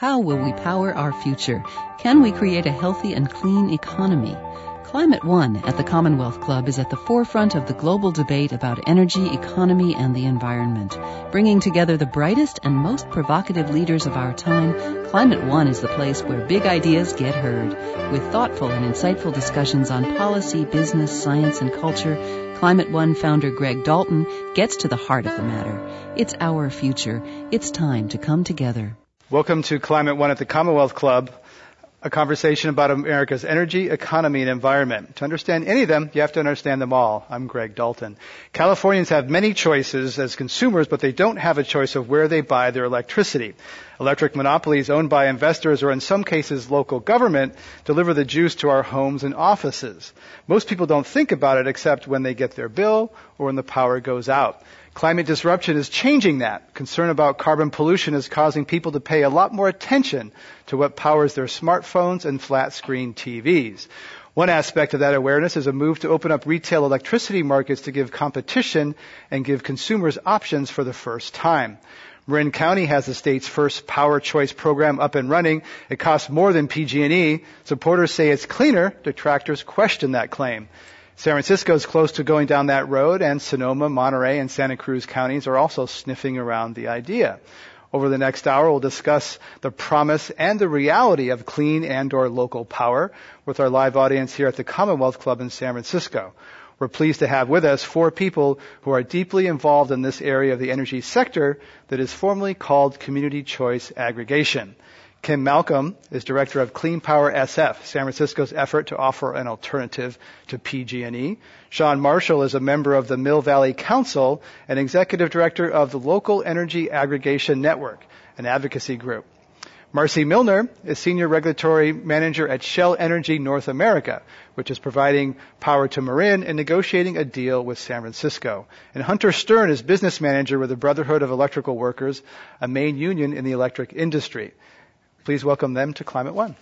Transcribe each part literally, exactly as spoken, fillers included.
How will we power our future? Can we create a healthy and clean economy? Climate One at the Commonwealth Club is at the forefront of the global debate about energy, economy, and the environment. Bringing together the brightest and most provocative leaders of our time, Climate One is the place where big ideas get heard. With thoughtful and insightful discussions on policy, business, science, and culture, Climate One founder Greg Dalton gets to the heart of the matter. It's our future. It's time to come together. Welcome to Climate One at the Commonwealth Club, a conversation about America's energy, economy, and environment. To understand any of them, you have to understand them all. I'm Greg Dalton. Californians have many choices as consumers, but they don't have a choice of where they buy their electricity. Electric monopolies owned by investors or in some cases local government deliver the juice to our homes and offices. Most people don't think about it except when they get their bill or when the power goes out. Climate disruption is changing that. Concern about carbon pollution is causing people to pay a lot more attention to what powers their smartphones and flat-screen T Vs. One aspect of that awareness is a move to open up retail electricity markets to give competition and give consumers options for the first time. Marin County has the state's first Power Choice program up and running. It costs more than P G and E. Supporters say it's cleaner. Detractors question that claim. San Francisco is close to going down that road, and Sonoma, Monterey, and Santa Cruz counties are also sniffing around the idea. Over the next hour, we'll discuss the promise and the reality of clean and or local power with our live audience here at the Commonwealth Club in San Francisco. We're pleased to have with us four people who are deeply involved in this area of the energy sector that is formally called community choice aggregation. Kim Malcolm is director of Clean Power S F, San Francisco's effort to offer an alternative to P G and E. Sean Marshall is a member of the Mill Valley Council and executive director of the Local Energy Aggregation Network, an advocacy group. Marcy Milner is senior regulatory manager at Shell Energy North America, which is providing power to Marin and negotiating a deal with San Francisco. And Hunter Stern is business manager with the Brotherhood of Electrical Workers, a main union in the electric industry. Please welcome them to Climate One.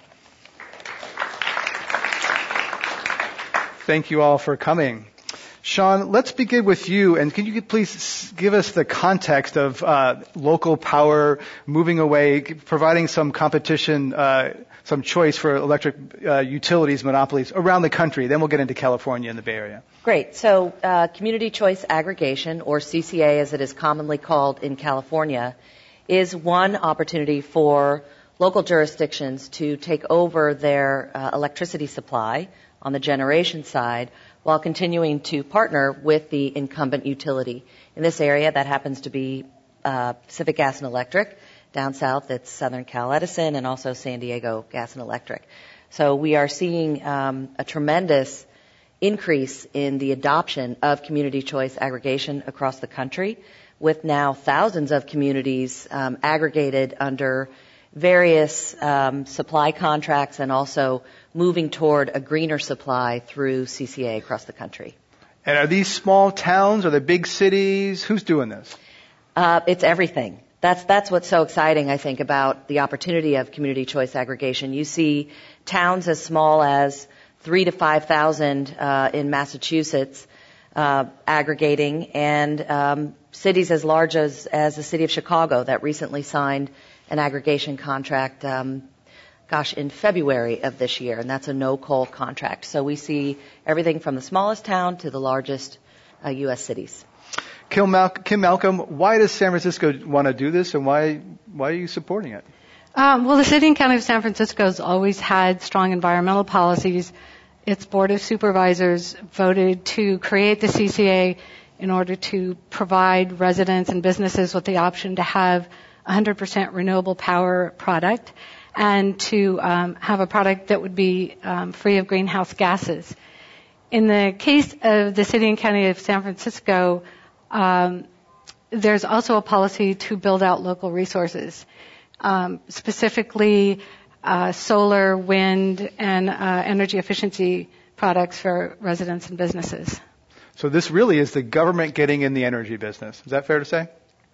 Thank you all for coming. Sean, let's begin with you, and can you please give us the context of uh, local power moving away, providing some competition, uh, some choice for electric uh, utilities, monopolies around the country. Then we'll get into California and the Bay Area. Great. So uh, community choice aggregation, or C C A as it is commonly called in California, is one opportunity for local jurisdictions to take over their uh, electricity supply on the generation side while continuing to partner with the incumbent utility. In this area, that happens to be uh, Pacific Gas and Electric. Down south, it's Southern Cal Edison and also San Diego Gas and Electric. So we are seeing um, a tremendous increase in the adoption of community choice aggregation across the country, with now thousands of communities um, aggregated under various um, supply contracts and also moving toward a greener supply through C C A across the country. And are these small towns? Are they big cities? Who's doing this? Uh, it's everything. That's that's what's so exciting, I think, about the opportunity of community choice aggregation. You see towns as small as three to five thousand uh, in Massachusetts uh, aggregating, and um, cities as large as as the city of Chicago that recently signed an aggregation contract, um, gosh, in February of this year, and that's a no-coal contract. So we see everything from the smallest town to the largest uh, U S cities. Kim, Mal- Kim Malcolm, why does San Francisco want to do this, and why why are you supporting it? Um, well, the City and County of San Francisco has always had strong environmental policies. Its Board of Supervisors voted to create the C C A in order to provide residents and businesses with the option to have one hundred percent renewable power product and to um, have a product that would be um, free of greenhouse gases. In the case of the City and County of San Francisco, um, there's also a policy to build out local resources, um, specifically uh, solar, wind, and uh, energy efficiency products for residents and businesses. So this really is the government getting in the energy business. Is that fair to say?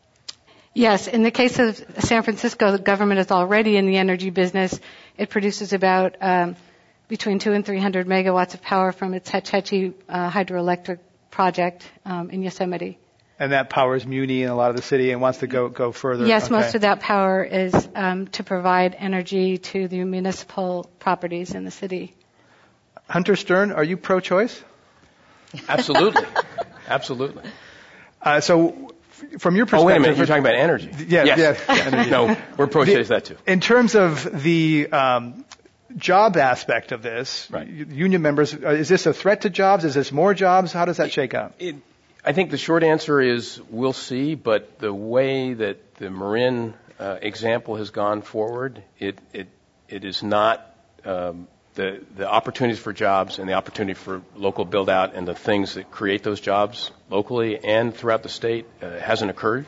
Yes. In the case of San Francisco, the government is already in the energy business. It produces about um, between two and three hundred megawatts of power from its Hetch Hetchy uh, hydroelectric project um, in Yosemite. And that powers Muni and a lot of the city and wants to go go further. Yes, okay. Most of that power is um, to provide energy to the municipal properties in the city. Hunter Stern, are you pro-choice? Absolutely. Absolutely. Uh, so from your perspective... Oh, wait a minute. You're talking about energy. Yeah, yes. yeah. Energy. No, we're pro-choice that too. In terms of the... Um, job aspect of this, right. union members, uh, is this a threat to jobs? Is this more jobs? How does that shake out? It, I think the short answer is we'll see, but the way that the Marin uh, example has gone forward, it it, it is not um, the the opportunities for jobs and the opportunity for local build out and the things that create those jobs locally and throughout the state uh, hasn't occurred,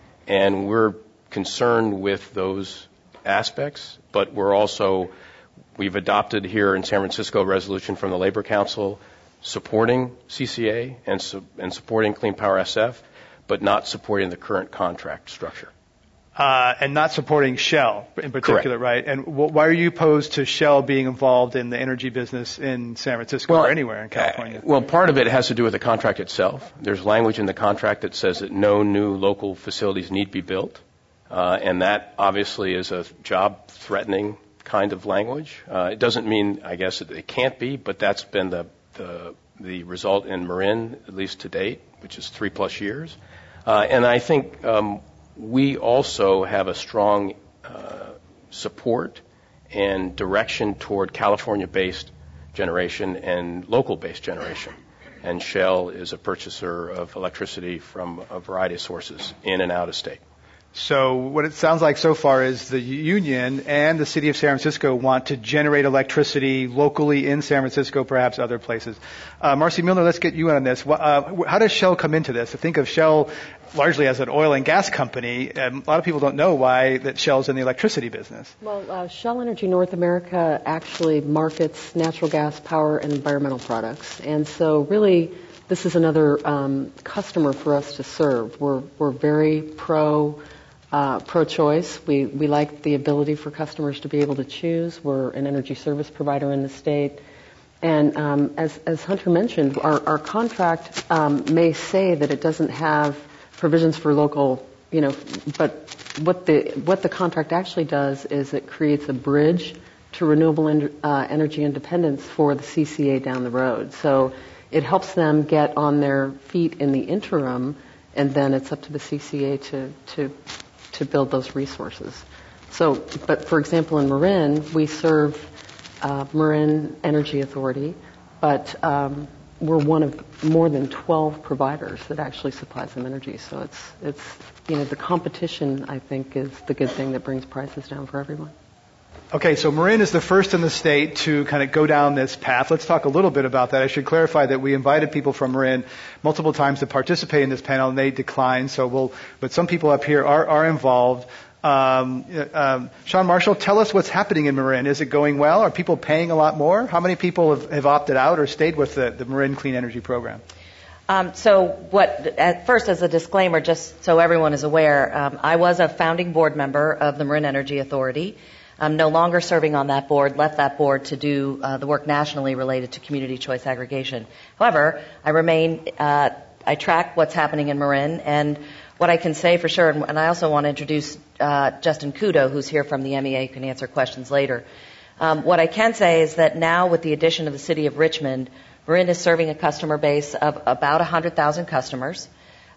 and we're concerned with those aspects, but we're also we've adopted here in San Francisco a resolution from the Labor Council supporting C C A and, su- and supporting Clean Power S F, but not supporting the current contract structure. Uh, and not supporting Shell in particular, Correct. right? And w- why are you opposed to Shell being involved in the energy business in San Francisco well, or anywhere in California? Uh, well, part of it has to do with the contract itself. There's language in the contract that says that no new local facilities need be built, uh, and that obviously is a job-threatening kind of language. Uh, it doesn't mean, I guess, that it can't be, but that's been the the, the result in Marin, at least to date, which is three plus years. Uh, and I think um, we also have a strong uh, support and direction toward California-based generation and local-based generation. And Shell is a purchaser of electricity from a variety of sources in and out of state. So what it sounds like so far is the union and the city of San Francisco want to generate electricity locally in San Francisco, perhaps other places. Uh, Marcy Milner, let's get you in on this. Uh, how does Shell come into this? I think of Shell largely as an oil and gas company, and a lot of people don't know why that Shell's in the electricity business. Well, uh, Shell Energy North America actually markets natural gas, power, and environmental products. And so really, this is another um, customer for us to serve. We're, we're very pro... Uh, pro-choice. We, we like the ability for customers to be able to choose. We're an energy service provider in the state. And um, as, as Hunter mentioned, our, our contract um, may say that it doesn't have provisions for local, you know, but what the, what the contract actually does is it creates a bridge to renewable en- uh, energy independence for the C C A down the road. So it helps them get on their feet in the interim, and then it's up to the C C A to, to to build those resources. So, but for example, in Marin, we serve uh, Marin Energy Authority, but um, we're one of more than twelve providers that actually supplies them energy. So it's, it's, you know, the competition, I think, is the good thing that brings prices down for everyone. Okay, so Marin is the first in the state to kind of go down this path. Let's talk a little bit about that. I should clarify that we invited people from Marin multiple times to participate in this panel, and they declined. So we'll, but some people up here are, are involved. Um, um, Sean Marshall, tell us what's happening in Marin. Is it going well? Are people paying a lot more? How many people have, have opted out or stayed with the, the Marin Clean Energy Program? Um, so what, at first, as a disclaimer, just so everyone is aware, um, I was a founding board member of the Marin Energy Authority. I'm no longer serving on that board, left that board to do uh, the work nationally related to community choice aggregation. However, I remain, uh, I track what's happening in Marin, and what I can say for sure, and, and I also want to introduce uh, Justin Kudo, who's here from the M E A, who can answer questions later. Um, what I can say is that now with the addition of the city of Richmond, Marin is serving a customer base of about one hundred thousand customers.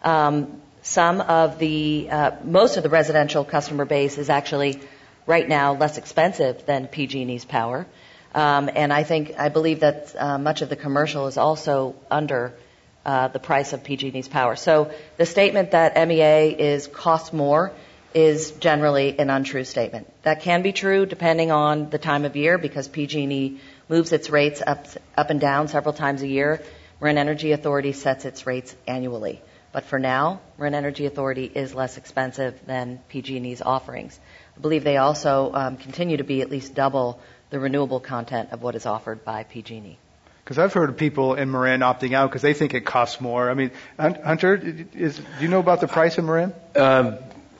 Um, some of the, uh, most of the residential customer base is actually right now less expensive than P G and E's power. Um, and I think, I believe that uh, much of the commercial is also under uh, the price of P G and E's power. So the statement that M E A is costs more is generally an untrue statement. That can be true depending on the time of year because P G and E moves its rates up, up and down several times a year. Marin Energy Authority sets its rates annually. But for now, Marin Energy Authority is less expensive than P G and E's offerings. I believe they also um, continue to be at least double the renewable content of what is offered by P G and E. Because I've heard of people in Marin opting out because they think it costs more. I mean, Hunter, is, do you know about the price in Marin? Um,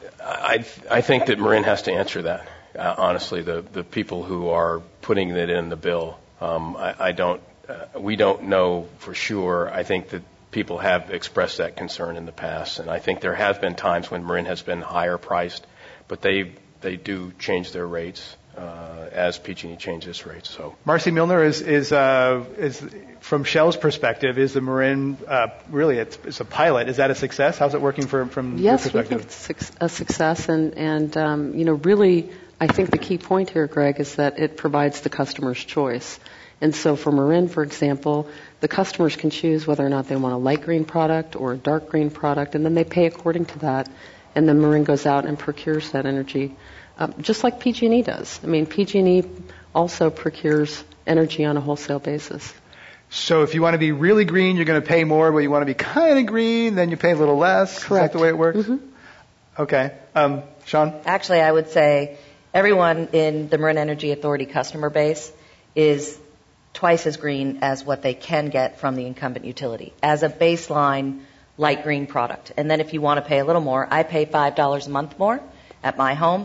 I I think that Marin has to answer that. Uh, honestly, the the people who are putting it in the bill, um, I, I don't. Uh, we don't know for sure. I think that people have expressed that concern in the past, and I think there have been times when Marin has been higher priced, but they they do change their rates uh, as P G and E changes its rates. So, Marcy Milner is is uh, is from Shell's perspective, is the Marin uh, really it's, it's a pilot? Is that a success? How's it working for, from yes, your perspective? Yes, we think it's a success, and and um, you know really, I think the key point here, Greg, is that it provides the customer's choice. And so for Marin, for example, the customers can choose whether or not they want a light green product or a dark green product, and then they pay according to that. And then Marin goes out and procures that energy, uh, just like P G and E does. I mean, P G and E also procures energy on a wholesale basis. So if you want to be really green, you're going to pay more, but you want to be kind of green, then you pay a little less? Correct. Is that the way it works? Mm-hmm. Okay. Um, Sean? Actually, I would say everyone in the Marin Energy Authority customer base is twice as green as what they can get from the incumbent utility as a baseline light green product. And then if you want to pay a little more, I pay five dollars a month more at my home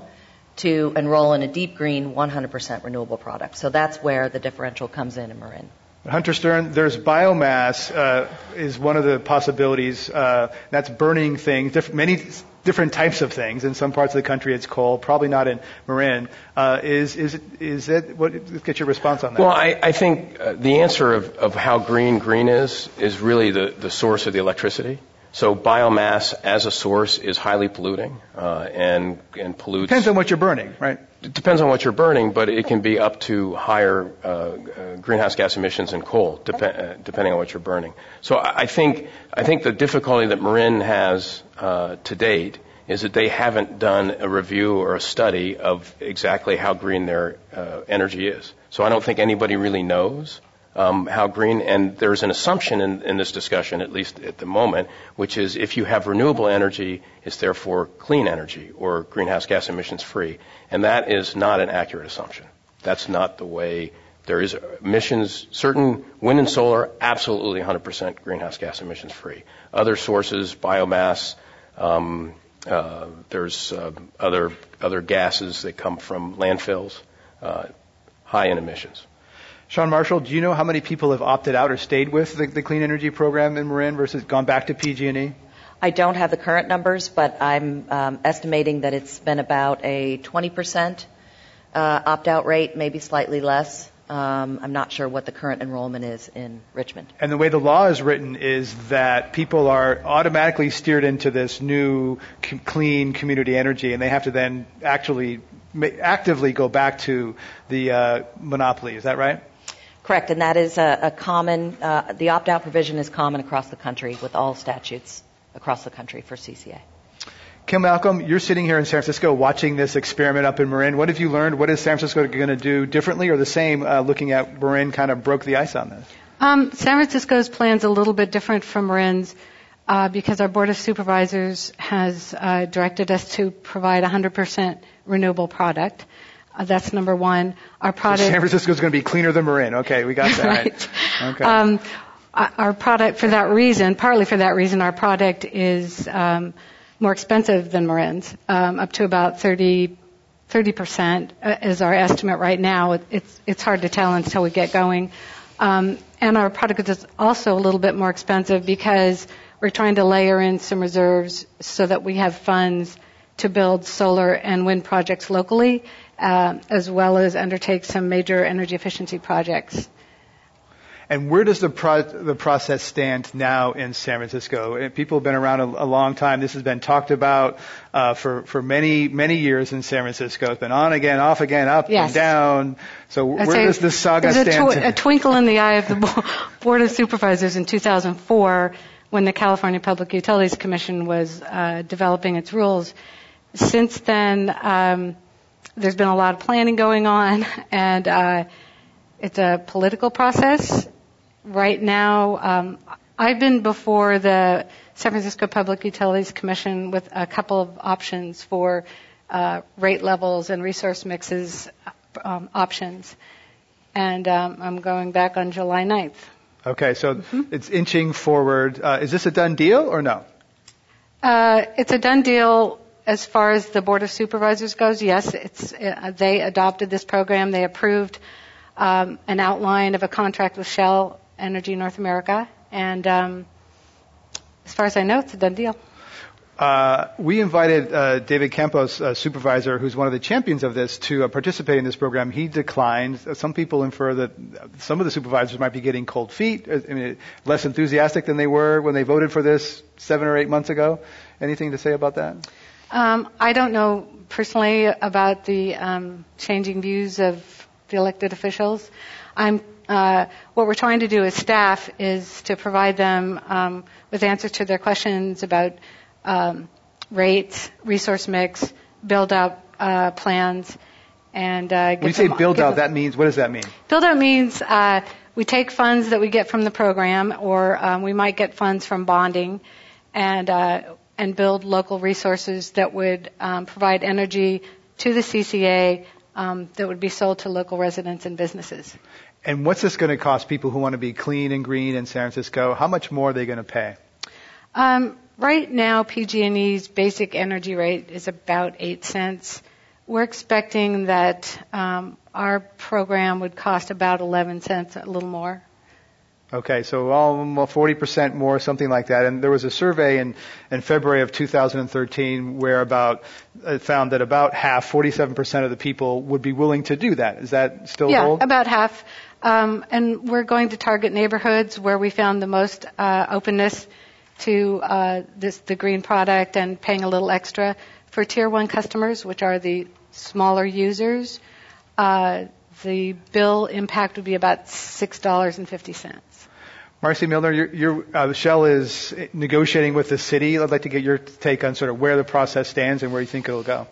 to enroll in a deep green one hundred percent renewable product. So that's where the differential comes in in Marin. Hunter Stern, there's biomass uh, is one of the possibilities. Uh, that's burning things, diff- many different types of things. In some parts of the country, it's coal. Probably not in Marin. Uh, is is it, is it? What? Let's get your response on that. Well, I, I think uh, the answer of, of how green green is is really the, the source of the electricity. So biomass as a source is highly polluting uh, and and pollutes. Depends on what you're burning, right? It depends on what you're burning, but it can be up to higher uh, uh, greenhouse gas emissions than coal, dep- uh, depending on what you're burning. So I, I think I think the difficulty that Marin has uh, to date is that they haven't done a review or a study of exactly how green their uh, energy is. So I don't think anybody really knows um, how green. And there's an assumption in, in this discussion, at least at the moment, which is if you have renewable energy, it's therefore clean energy or greenhouse gas emissions free. And that is not an accurate assumption. That's not the way. There is emissions, certain wind and solar, absolutely one hundred percent greenhouse gas emissions free. Other sources, biomass, um, uh, there's uh, other other gases that come from landfills, uh, high in emissions. Sean Marshall, do you know how many people have opted out or stayed with the, the clean energy program in Marin versus gone back to P G and E? I don't have the current numbers, but I'm um, estimating that it's been about a twenty percent uh, opt-out rate, maybe slightly less. Um, I'm not sure what the current enrollment is in Richmond. And the way the law is written is that people are automatically steered into this new c- clean community energy, and they have to then actually ma- actively go back to the uh, monopoly. Is that right? Correct, and that is a, a common, uh, the opt-out provision is common across the country with all statutes across the country for C C A. Kim Malcolm, you're sitting here in San Francisco watching this experiment up in Marin. What have you learned? What is San Francisco going to do differently or the same uh, looking at Marin kind of broke the ice on this? Um, San Francisco's plan's a little bit different from Marin's uh, because our Board of Supervisors has uh, directed us to provide one hundred percent renewable product. Uh, that's number one. Our product. So San Francisco is going to be cleaner than Marin. Okay, we got that. Right. Okay. Um, our product, for that reason, partly for that reason, our product is um, more expensive than Marin's, um, up to about thirty percent is our estimate right now. It's it's hard to tell until we get going. Um, and our product is also a little bit more expensive because we're trying to layer in some reserves so that we have funds to build solar and wind projects locally, uh, as well as undertake some major energy efficiency projects. And where does the pro- the process stand now in San Francisco? People have been around a, a long time. This has been talked about uh, for for many many years in San Francisco. It's been on again, off again, up yes. and down. So I'd where does this saga stand? There's a, tw- a twinkle in the eye of the Board of Supervisors in two thousand four when the California Public Utilities Commission was uh, developing its rules. Since then, um, there's been a lot of planning going on, and uh, it's a political process. Right now, um, I've been before the San Francisco Public Utilities Commission with a couple of options for uh, rate levels and resource mixes um, options. And um, I'm going back on July ninth. Okay, so mm-hmm. It's inching forward. Uh, is this a done deal or no? Uh, it's a done deal as far as the Board of Supervisors goes. Yes, it's uh, they adopted this program. They approved um, an outline of a contract with Shell Energy North America, and um, as far as I know, it's a done deal. Uh, we invited uh, David Campos, uh, supervisor, who's one of the champions of this, to uh, participate in this program. He declined. Some people infer that some of the supervisors might be getting cold feet, I mean, less enthusiastic than they were when they voted for this seven or eight months ago. Anything to say about that? Um, I don't know personally about the um, changing views of the elected officials. I'm uh, what we're trying to do as staff is to provide them um, with answers to their questions about Um, rates, resource mix, build out uh, plans, and uh, when you say them, build out, them, that means what does that mean? Build out means uh, we take funds that we get from the program, or um, we might get funds from bonding, and uh, and build local resources that would um, provide energy to the C C A um, that would be sold to local residents and businesses. And what's this going to cost people who want to be clean and green in San Francisco? How much more are they going to pay? Um, Right now, P G and E's basic energy rate is about eight cents. We're expecting that um, our program would cost about eleven cents, a little more. Okay, so almost forty percent more, something like that. And there was a survey in, in February of two thousand thirteen where about it found that about half, forty-seven percent of the people would be willing to do that. Is that still yeah, hold? Yeah, about half. Um, and we're going to target neighborhoods where we found the most uh, openness to uh, this, the green product, and paying a little extra. For Tier one customers, which are the smaller users, uh, the bill impact would be about six dollars and fifty cents. Marcy Milner, your, your, uh, Shell is negotiating with the city. I'd like to get your take on sort of where the process stands and where you think it'll go.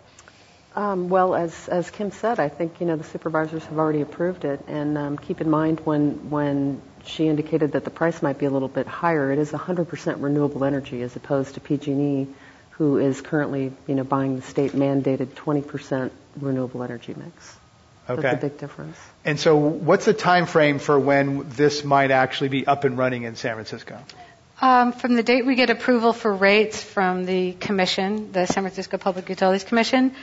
Um, well, as as Kim said, I think you know the supervisors have already approved it, and um, keep in mind when when she indicated that the price might be a little bit higher, it is one hundred percent renewable energy as opposed to P G and E, who is currently you know buying the state mandated twenty percent renewable energy mix. Okay. That's a big difference. And so, what's the time frame for when this might actually be up and running in San Francisco? Um, from the date we get approval for rates from the commission, the San Francisco Public Utilities Commission,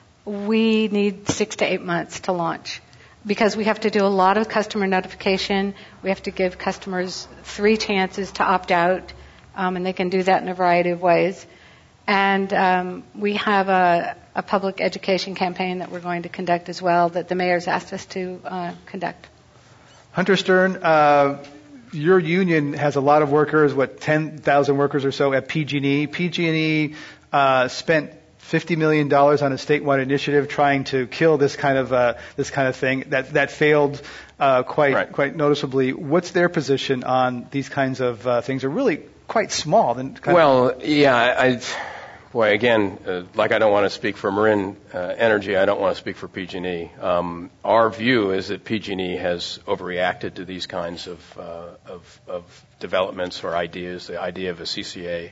we need six to eight months to launch, because we have to do a lot of customer notification. We have to give customers three chances to opt out, um, and they can do that in a variety of ways. And um, we have a, a public education campaign that we're going to conduct as well, that the mayor's asked us to uh, conduct. Hunter Stern, uh, your union has a lot of workers, what, ten thousand workers or so at P G and E. P G and E uh, spent fifty million dollars on a statewide initiative trying to kill this kind of uh, this kind of thing that that failed uh, quite right. quite noticeably. What's their position on these kinds of uh, things? Are really quite small. Then kind well, of yeah, I, boy, again, uh, like I don't want to speak for Marin uh, Energy, I don't want to speak for P G and E. Um, our view is that P G and E has overreacted to these kinds of, uh, of of developments or ideas. The idea of a C C A.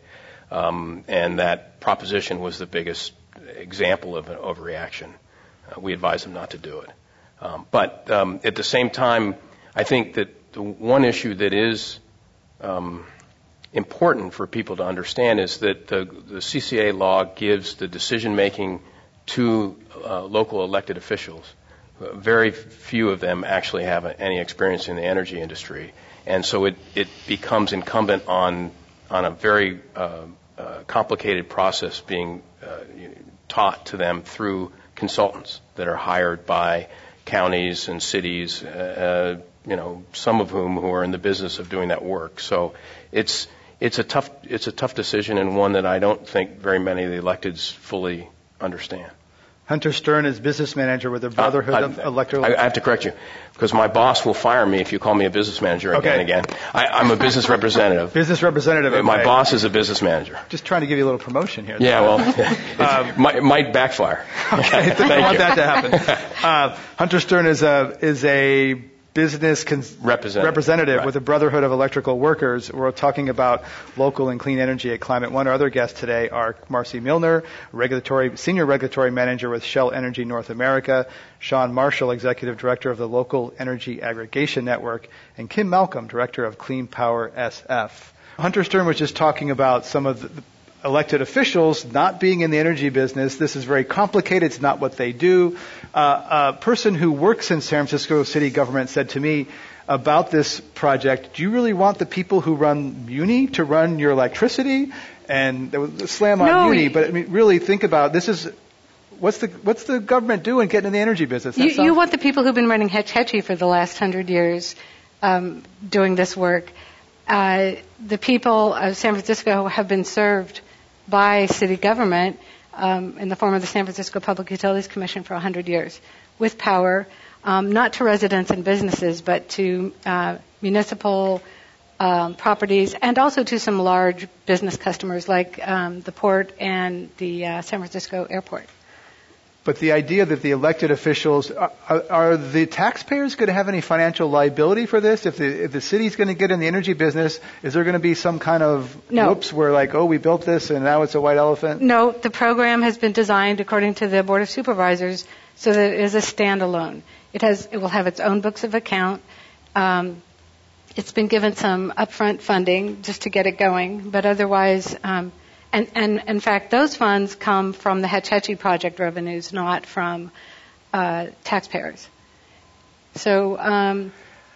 Um, and that proposition was the biggest example of an overreaction. Uh, we advise them not to do it. Um, but um, at the same time, I think that the one issue that is um, important for people to understand is that the, the C C A law gives the decision-making to uh, local elected officials. Uh, very few of them actually have a, any experience in the energy industry. And so it, it becomes incumbent on on a very uh, uh, complicated process being uh, taught to them through consultants that are hired by counties and cities, uh, you know, some of whom who are in the business of doing that work. So it's it's a tough it's a tough decision, and one that I don't think very many of the electeds fully understand. Hunter Stern is business manager with the Brotherhood uh, I, of Electrical. I, I have to correct you, because my boss will fire me if you call me a business manager again okay. and again. I, I'm a business representative. Business representative. Okay. My boss is a business manager. Just trying to give you a little promotion here. Yeah, well, it might, might backfire. Okay, I don't want that to happen. Uh, Hunter Stern is a is a business cons- representative, representative right. with the Brotherhood of Electrical Workers. We're talking about local and clean energy at Climate One. Our other guests today are Marcy Milner, regulatory senior regulatory manager with Shell Energy North America, Sean Marshall, executive director of the Local Energy Aggregation Network, and Kim Malcolm, director of Clean Power S F. Hunter Stern was just talking about some of the elected officials not being in the energy business. This is very complicated. It's not what they do. Uh, a person who works in San Francisco city government said to me about this project, do you really want the people who run Muni to run your electricity? And there was a slam on no, Muni, but I mean, really think about this is what's the what's the government doing getting in the energy business? You, you want the people who've been running Hetch Hetchy for the last hundred years um, doing this work. Uh, the people of San Francisco have been served by city government um, in the form of the San Francisco Public Utilities Commission for one hundred years with power, um, not to residents and businesses, but to uh, municipal um, properties and also to some large business customers like um, the port and the uh, San Francisco airport. But the idea that the elected officials, are, are the taxpayers going to have any financial liability for this? If the, if the city's going to get in the energy business, is there going to be some kind of no. whoops where like, oh, we built this and now it's a white elephant? No, the program has been designed according to the Board of Supervisors so that it is a standalone. It has, it will have its own books of account. Um, it's been given some upfront funding just to get it going, but otherwise, um, And, and in fact, those funds come from the Hetch Hetchy project revenues, not from uh, taxpayers. So, um,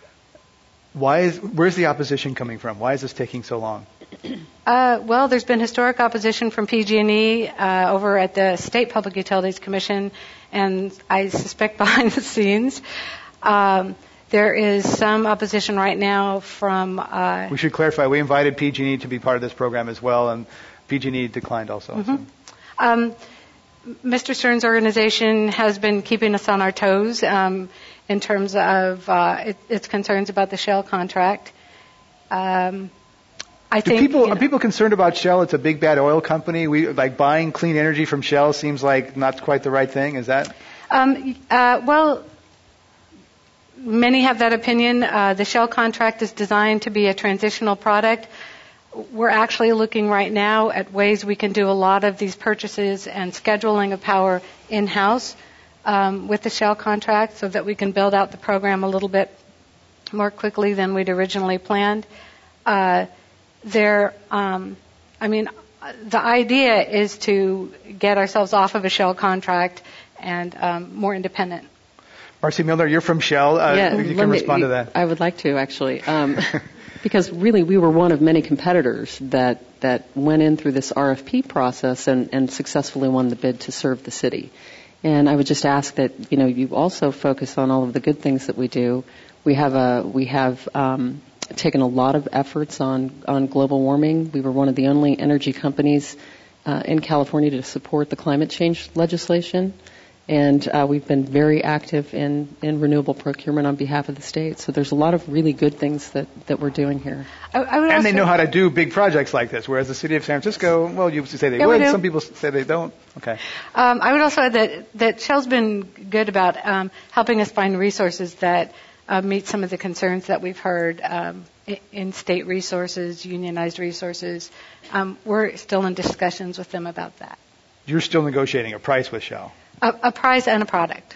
why is where's the opposition coming from? Why is this taking so long? Uh, well, there's been historic opposition from P G and E uh, over at the State Public Utilities Commission, and I suspect behind the scenes. Um, There is some opposition right now from. Uh, we should clarify. We invited P G and E to be part of this program as well, and P G and E declined also. Mm-hmm. So. Um, Mister Stern's organization has been keeping us on our toes um, in terms of uh, it, its concerns about the Shell contract. Um, I Do think people, you know, are people concerned about Shell? It's a big bad oil company. We like buying clean energy from Shell seems like not quite the right thing. Is that? Um, uh, well, many have that opinion. Uh, the Shell contract is designed to be a transitional product. We're actually looking right now at ways we can do a lot of these purchases and scheduling of power in-house um, with the Shell contract so that we can build out the program a little bit more quickly than we'd originally planned. Uh, there, um, I mean, the idea is to get ourselves off of a Shell contract and um, more independent. Marcy Milner, you're from Shell. Uh, yeah, you can me, respond to that. I would like to, actually. Um, because really we were one of many competitors that, that went in through this R F P process and, and successfully won the bid to serve the city. And I would just ask that, you know, you also focus on all of the good things that we do. We have a, we have um, taken a lot of efforts on, on global warming. We were one of the only energy companies uh, in California to support the climate change legislation. And uh, we've been very active in, in renewable procurement on behalf of the state. So there's a lot of really good things that, that we're doing here. I, I would and also, they know how to do big projects like this, whereas the city of San Francisco, well, you say they yeah, would. we Some people say they don't. Okay. Um, I would also add that, that Shell's been good about um, helping us find resources that uh, meet some of the concerns that we've heard um, in state resources, unionized resources. Um, we're still in discussions with them about that. You're still negotiating a price with Shell. A, a price and a product.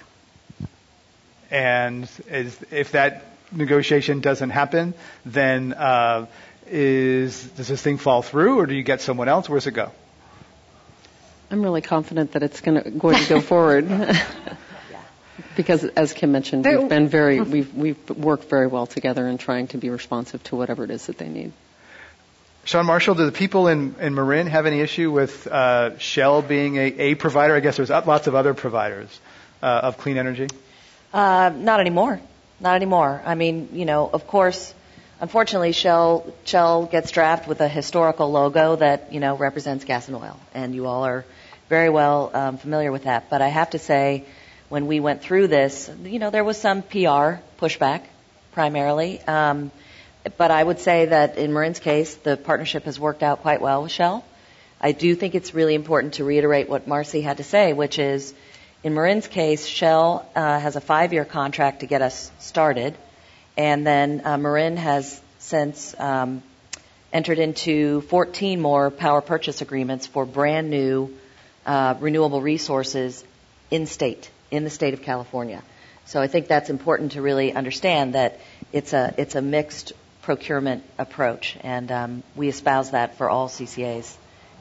And is, if that negotiation doesn't happen, then uh, is does this thing fall through, or do you get someone else? Where's it go? I'm really confident that it's gonna, going to go forward. Because, as Kim mentioned, we've been very we've we've worked very well together in trying to be responsive to whatever it is that they need. Sean Marshall, do the people in, in Marin have any issue with uh, Shell being a, a provider? I guess there's lots of other providers uh, of clean energy. Uh, not anymore. Not anymore. I mean, you know, of course, unfortunately, Shell Shell gets drafted with a historical logo that, you know, represents gas and oil, and you all are very well um, familiar with that. But I have to say, when we went through this, you know, there was some P R pushback, primarily. Um, But I would say that in Marin's case, the partnership has worked out quite well with Shell. I do think it's really important to reiterate what Marcy had to say, which is, in Marin's case, Shell uh, has a five-year contract to get us started, and then uh, Marin has since um, entered into fourteen more power purchase agreements for brand new uh, renewable resources in state, in the state of California. So I think that's important to really understand that it's a it's a mixed procurement approach, and um, we espouse that for all C C As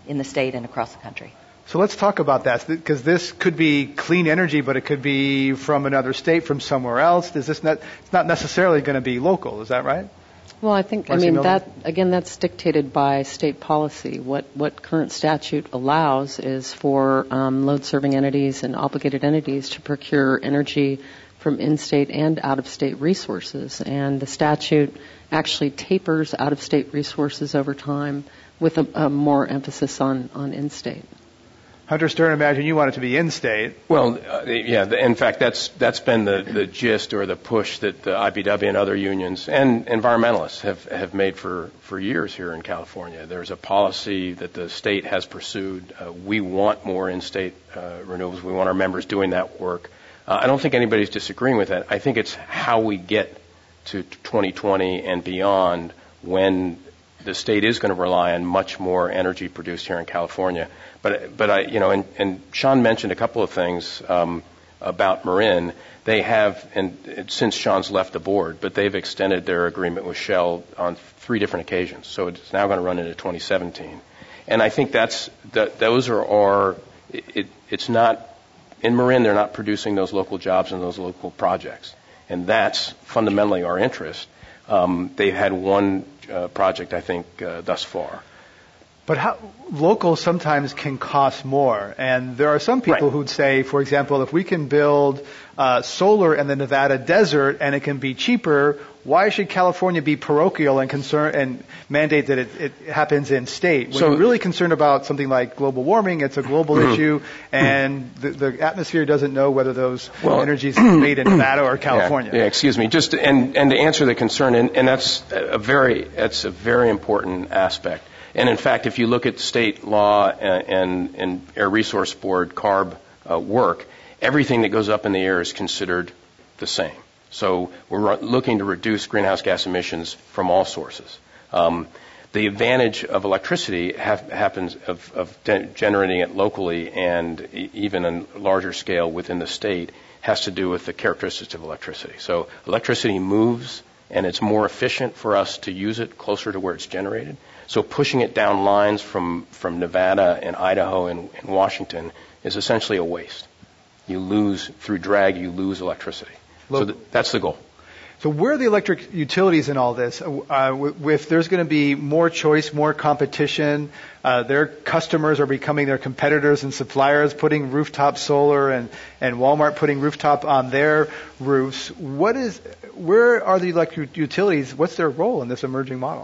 in the state and across the country. So let's talk about that, because this could be clean energy, but it could be from another state, from somewhere else. Is this not, it's not necessarily going to be local, is that right? Well, I think, Marcy I mean, Milner? that, again, that's dictated by state policy. What, what current statute allows is for um, load-serving entities and obligated entities to procure energy from in-state and out-of-state resources. And the statute actually tapers out-of-state resources over time with a, a more emphasis on, on in-state. Hunter Stern, imagine you want it to be in-state. Well, uh, yeah, the, in fact, that's that's been the, the gist or the push that the I B W and other unions and environmentalists have, have made for, for years here in California. There's a policy that the state has pursued. Uh, we want more in-state uh, renewables. We want our members doing that work. Uh, I don't think anybody's disagreeing with that. I think it's how we get to twenty twenty and beyond when the state is going to rely on much more energy produced here in California. But, but I, you know, and, and Sean mentioned a couple of things um, about Marin. They have, and since Sean's left the board, but they've extended their agreement with Shell on three different occasions. So it's now going to run into twenty seventeen. And I think that's, that those are our, it, it's not, in Marin, they're not producing those local jobs and those local projects. And that's fundamentally our interest. Um, they've had one uh, project, I think, uh, thus far. But how, local sometimes can cost more. And there are some people right. who'd say, for example, if we can build uh, solar in the Nevada desert and it can be cheaper, why should California be parochial and concern and mandate that it, it happens in state? When so, you're really concerned about something like global warming, it's a global issue, and the, the atmosphere doesn't know whether those well, energies are made in Nevada or California. Yeah, yeah excuse me. Just to, and and to answer the concern, and, and that's a very that's a very important aspect. And in fact, if you look at state law and, and, and Air Resource Board CARB uh, work, everything that goes up in the air is considered the same. So we're looking to reduce greenhouse gas emissions from all sources. Um, the advantage of electricity have, happens of, of de- generating it locally and e- even on a larger scale within the state has to do with the characteristics of electricity. So electricity moves, and it's more efficient for us to use it closer to where it's generated. So pushing it down lines from, from Nevada and Idaho and, and Washington is essentially a waste. You lose, through drag, you lose electricity. So th- that's the goal. So where are the electric utilities in all this? Uh, if there's going to be more choice, more competition, uh, their customers are becoming their competitors and suppliers, putting rooftop solar, and, and Walmart putting rooftop on their roofs. What is, where are the electric utilities? What's their role in this emerging model?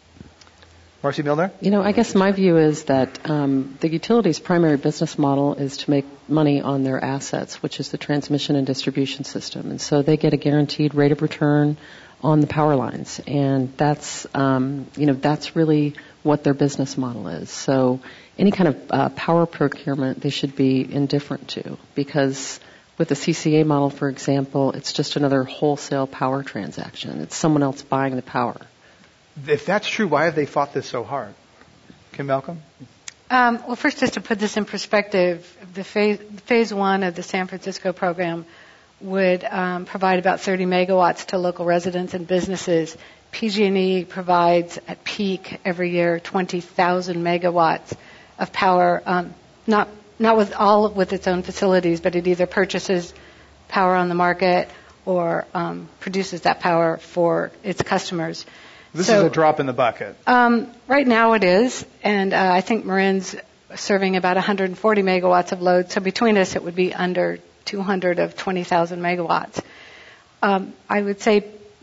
Marcy Milner? You know, I guess my view is that um, the utility's primary business model is to make money on their assets, which is the transmission and distribution system. And so they get a guaranteed rate of return on the power lines. And that's, um, you know, that's really what their business model is. So any kind of uh, power procurement they should be indifferent to, because with the C C A model, for example, it's just another wholesale power transaction. It's someone else buying the power. If that's true, why have they fought this so hard? Kim Malcolm? Um, well, first, just to put this in perspective, the phase, phase one of the San Francisco program would um, provide about thirty megawatts to local residents and businesses. P G and E provides at peak every year twenty thousand megawatts of power, um, not not with all with its own facilities, but it either purchases power on the market or um, produces that power for its customers. This so, is a drop in the bucket. Um, right now it is, and uh, I think Marin's serving about one hundred forty megawatts of load. So between us, it would be under two hundred of twenty thousand megawatts. Um, I would say,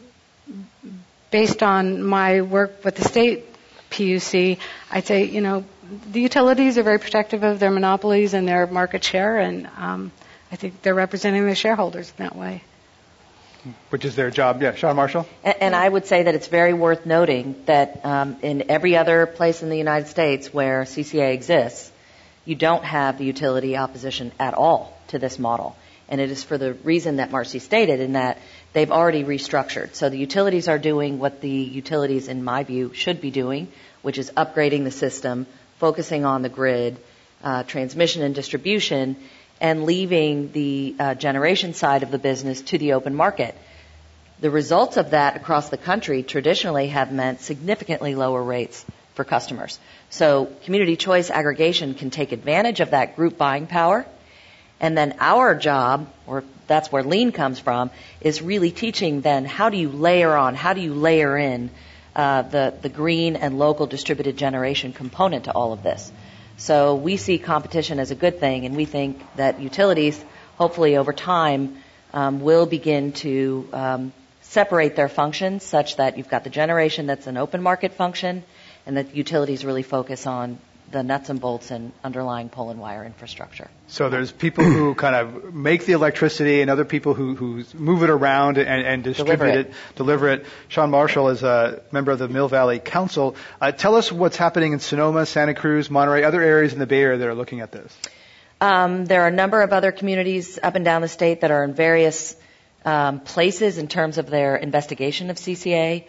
based on my work with the state P U C, I'd say, you know, the utilities are very protective of their monopolies and their market share, and um, I think they're representing their shareholders in that way. Which is their job. Yeah, Sean Marshall? And, and I would say that it's very worth noting that um, in every other place in the United States where C C A exists, you don't have the utility opposition at all to this model. And it is for the reason that Marcy stated, in that they've already restructured. So the utilities are doing what the utilities, in my view, should be doing, which is upgrading the system, focusing on the grid, uh, transmission and distribution, and leaving the uh, generation side of the business to the open market. The results of that across the country traditionally have meant significantly lower rates for customers. So community choice aggregation can take advantage of that group buying power. And then our job, or that's where lean comes from, is really teaching then how do you layer on, how do you layer in uh, the, the green and local distributed generation component to all of this. So we see competition as a good thing, and we think that utilities, hopefully over time, um, will begin to um, separate their functions such that you've got the generation that's an open market function, and that utilities really focus on the nuts and bolts and underlying pole and wire infrastructure. So there's people who kind of make the electricity and other people who, who move it around and, and distribute deliver it. it, deliver it. Sean Marshall is a member of the Mill Valley Council. Uh, tell us what's happening in Sonoma, Santa Cruz, Monterey, other areas in the Bay Area that are looking at this. Um, there are a number of other communities up and down the state that are in various um, places in terms of their investigation of C C A.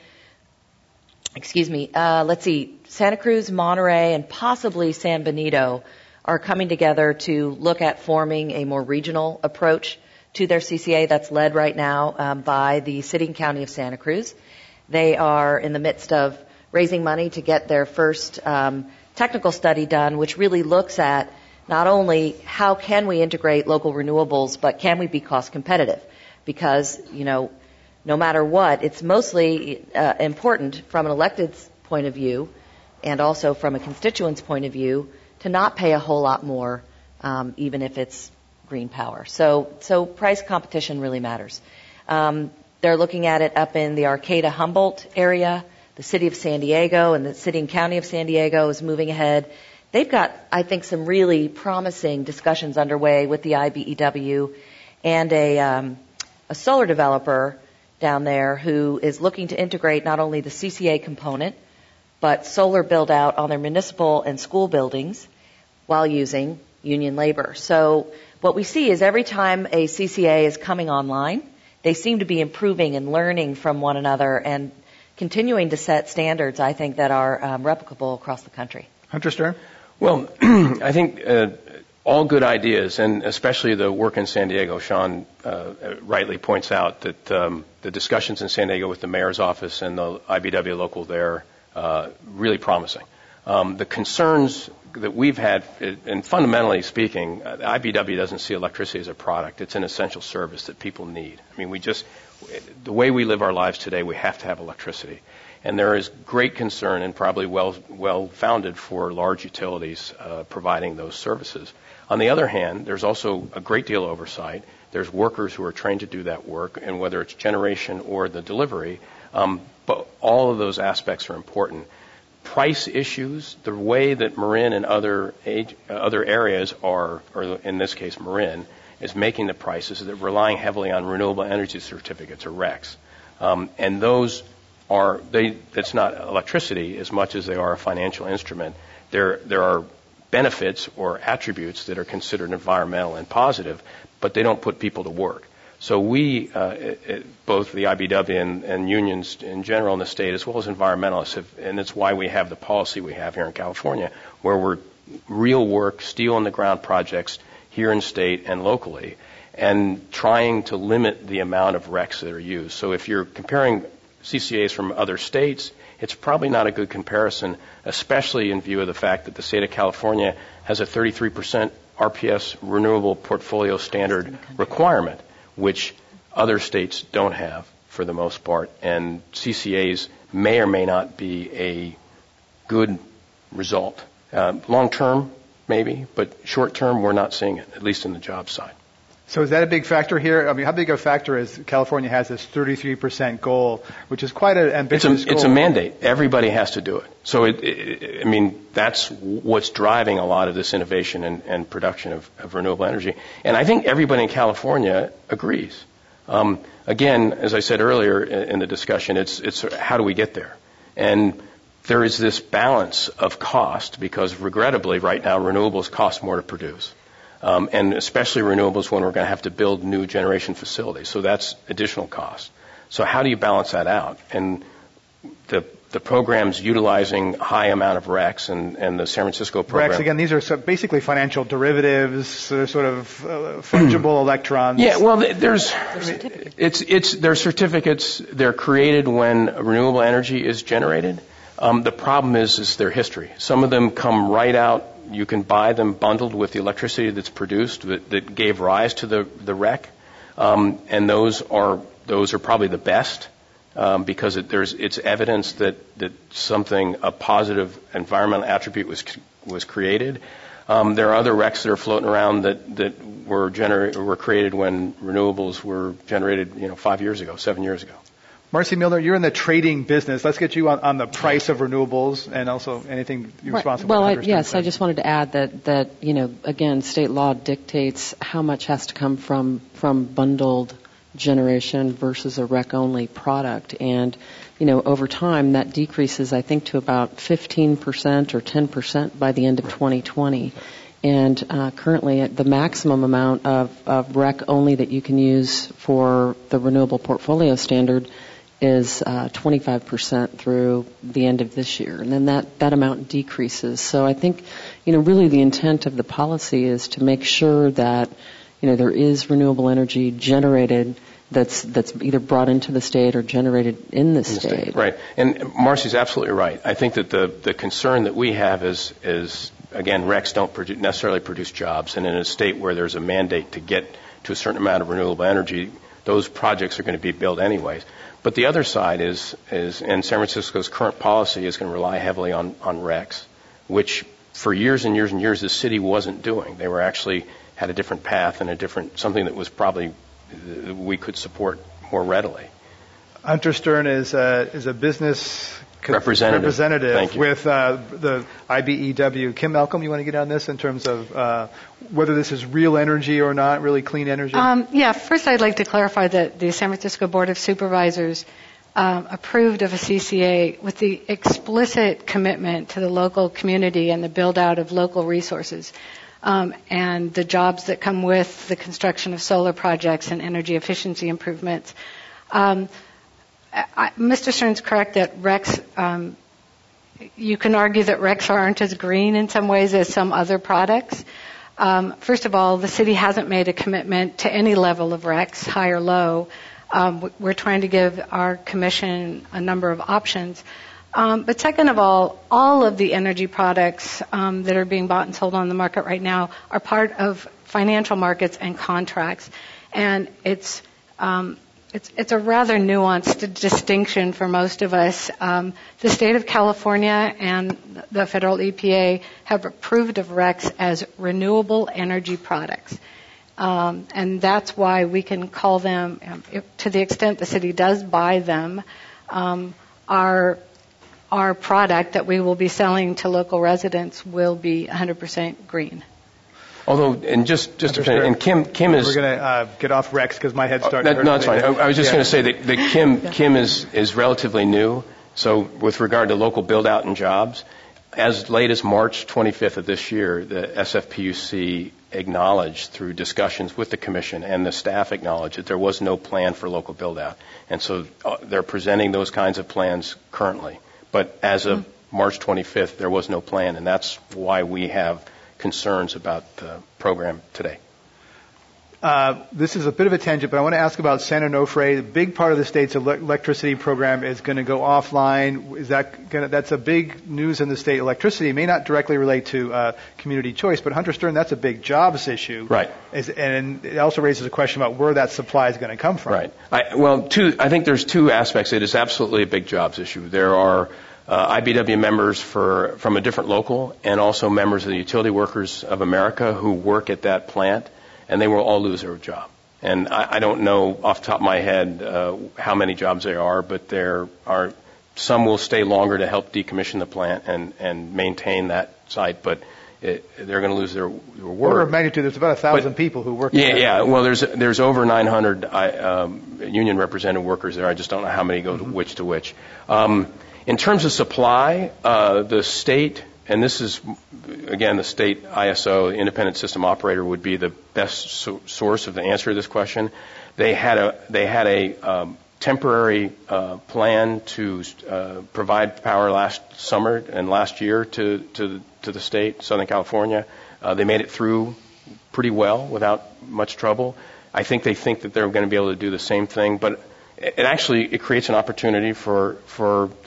Excuse me. Uh, let's see. Santa Cruz, Monterey, and possibly San Benito are coming together to look at forming a more regional approach to their C C A that's led right now um, by the City and County of Santa Cruz. They are in the midst of raising money to get their first um, technical study done, which really looks at not only how can we integrate local renewables, but can we be cost competitive? Because, you know, no matter what, it's mostly uh, important from an elected's point of view and also from a constituent's point of view to not pay a whole lot more, um, even if it's green power. So, so price competition really matters. Um, they're looking at it up in the Arcata-Humboldt area. The city of San Diego and the city and county of San Diego is moving ahead. They've got, I think, some really promising discussions underway with the I B E W and a, um, a solar developer down there who is looking to integrate not only the C C A component, but solar build out on their municipal and school buildings while using union labor. So what we see is every time a C C A is coming online, they seem to be improving and learning from one another and continuing to set standards, I think, that are um, replicable across the country. Hunter Stern? Well, I think uh, all good ideas, and especially the work in San Diego, Sean uh, rightly points out that um, the discussions in San Diego with the mayor's office and the I B W local there, uh, really promising. Um, the concerns that we've had, and fundamentally speaking, uh, the I B W doesn't see electricity as a product. It's an essential service that people need. I mean, we just, the way we live our lives today, we have to have electricity. And there is great concern, and probably well well founded, for large utilities uh, providing those services. On the other hand, there's also a great deal of oversight. There's workers who are trained to do that work, and whether it's generation or the delivery, um, but all of those aspects are important. Price issues, the way that Marin and other age, uh, other areas are, or in this case Marin, is making the prices, is they're relying heavily on renewable energy certificates, or R E Cs. Um, and those are, they, that's not electricity as much as they are a financial instrument. There, there are benefits or attributes that are considered environmental and positive, but they don't put people to work. So we, uh, it, it, both the I B W and, and unions in general in the state, as well as environmentalists, have, and it's why we have the policy we have here in California, where we're real work, steel on the ground projects here in state and locally, and trying to limit the amount of R E Cs that are used. So if you're comparing C C As from other states, it's probably not a good comparison, especially in view of the fact that the state of California has a thirty-three percent R P S renewable portfolio standard requirement, which other states don't have for the most part. And C C As may or may not be a good result. Uh, long term, maybe, but short term, we're not seeing it, at least in the job side. So is that a big factor here? I mean, how big a factor is California has this thirty-three percent goal, which is quite an ambitious it's a, goal? It's a mandate. Everybody has to do it. So, it, it, I mean, that's what's driving a lot of this innovation and, and production of, of renewable energy. And I think everybody in California agrees. Um, again, as I said earlier in, in the discussion, it's, it's how do we get there? And there is this balance of cost because, regrettably, right now, renewables cost more to produce. Um, and especially renewables when we're going to have to build new generation facilities. So that's additional cost. So how do you balance that out? And the the programs utilizing high amount of R E Cs and, and the San Francisco program. R E Cs, again, these are so basically financial derivatives, they're sort of uh, fungible electrons. Yeah, well, there's, it's, it's, they're certificates, they're created when renewable energy is generated. Um, the problem is, is their history. Some of them come right out. You can buy them bundled with the electricity that's produced that, that gave rise to the the wreck, um, and those are those are probably the best um, because it, there's it's evidence that that something a positive environmental attribute was was created. Um, there are other wrecks that are floating around that that were gener- were created when renewables were generated, you know, five years ago, seven years ago. Marcy Milner, you're in the trading business. Let's get you on, on the price of renewables and also anything you're responsible well, for. Well, I, yes, I just wanted to add that, that, you know, again, state law dictates how much has to come from, from bundled generation versus a R E C-only product. And, you know, over time, that decreases, I think, to about fifteen percent or ten percent by the end of twenty twenty. And uh, currently, the maximum amount of, of R E C only that you can use for the renewable portfolio standard is uh, twenty-five percent through the end of this year. And then that, that amount decreases. So I think, you know, really the intent of the policy is to make sure that, you know, there is renewable energy generated that's that's either brought into the state or generated in the, in state. the state. Right. And Marcy's absolutely right. I think that the, the concern that we have is, is again, R E Cs don't produ- necessarily produce jobs. And in a state where there's a mandate to get to a certain amount of renewable energy, those projects are going to be built anyways. But the other side is, is and San Francisco's current policy is going to rely heavily on, on R E Cs, which for years and years and years the city wasn't doing. They were actually had a different path and a different, something that was probably uh, we could support more readily. Hunter Stern is a, is a business representative, representative with uh, the I B E W. Kim Malcolm, you want to get on this in terms of uh, whether this is real energy or not, really clean energy? Um, yeah, first I'd like to clarify that the San Francisco Board of Supervisors um, approved of a C C A with the explicit commitment to the local community and the build-out of local resources um, and the jobs that come with the construction of solar projects and energy efficiency improvements. Um, I, Mister Stern's correct that R E Cs, um, you can argue that R E Cs aren't as green in some ways as some other products. Um, first of all, the city hasn't made a commitment to any level of R E Cs, high or low. Um, we're trying to give our commission a number of options. Um, but second of all, all of the energy products um, that are being bought and sold on the market right now are part of financial markets and contracts. And it's um, It's, it's a rather nuanced distinction for most of us. Um, the state of California and the federal E P A have approved of R E Cs as renewable energy products. Um, and that's why we can call them, um, if, to the extent the city does buy them, um, our, our product that we will be selling to local residents will be one hundred percent green. Although, and just, just to finish, and Kim, Kim is... We're going to uh, get off R E Cs because my head started... Uh, that, no, that's fine. I, I was just yeah. going to say that, that Kim, yeah. Kim is, is relatively new. So with regard to local build-out and jobs, as late as March twenty-fifth of this year, the S F P U C acknowledged through discussions with the commission and the staff acknowledged that there was no plan for local build-out. And so uh, they're presenting those kinds of plans currently. But as of mm-hmm. March twenty-fifth, there was no plan, and that's why we have concerns about the program today. Uh, this is a bit of a tangent, but I want to ask about San Onofre. A big part of the state's ele- electricity program is going to go offline. Is that going to, that's a big news in the state. Electricity may not directly relate to uh, community choice, but Hunter Stern, that's a big jobs issue. Right. Is, and it also raises a question about where that supply is going to come from. Right. I, well, two, I think there's two aspects. It is absolutely a big jobs issue. There are Uh, I B W members for, from a different local and also members of the Utility Workers of America who work at that plant, and they will all lose their job. And I, I don't know off the top of my head uh, how many jobs there are, but there are some will stay longer to help decommission the plant and, and maintain that site, but it, they're going to lose their, their work. Order of magnitude, there's about a thousand but, people who work yeah, there. Yeah, well, there's there's over nine hundred I, um, union represented workers there. I just don't know how many go to mm-hmm. which to which. Um, In terms of supply, uh, the state, and this is, again, the state I S O, independent system operator, would be the best so- source of the answer to this question. They had a they had a um, temporary uh, plan to uh, provide power last summer and last year to to to the state, Southern California. Uh, they made it through pretty well without much trouble. I think they think that they're going to be able to do the same thing, but it actually it creates an opportunity for for the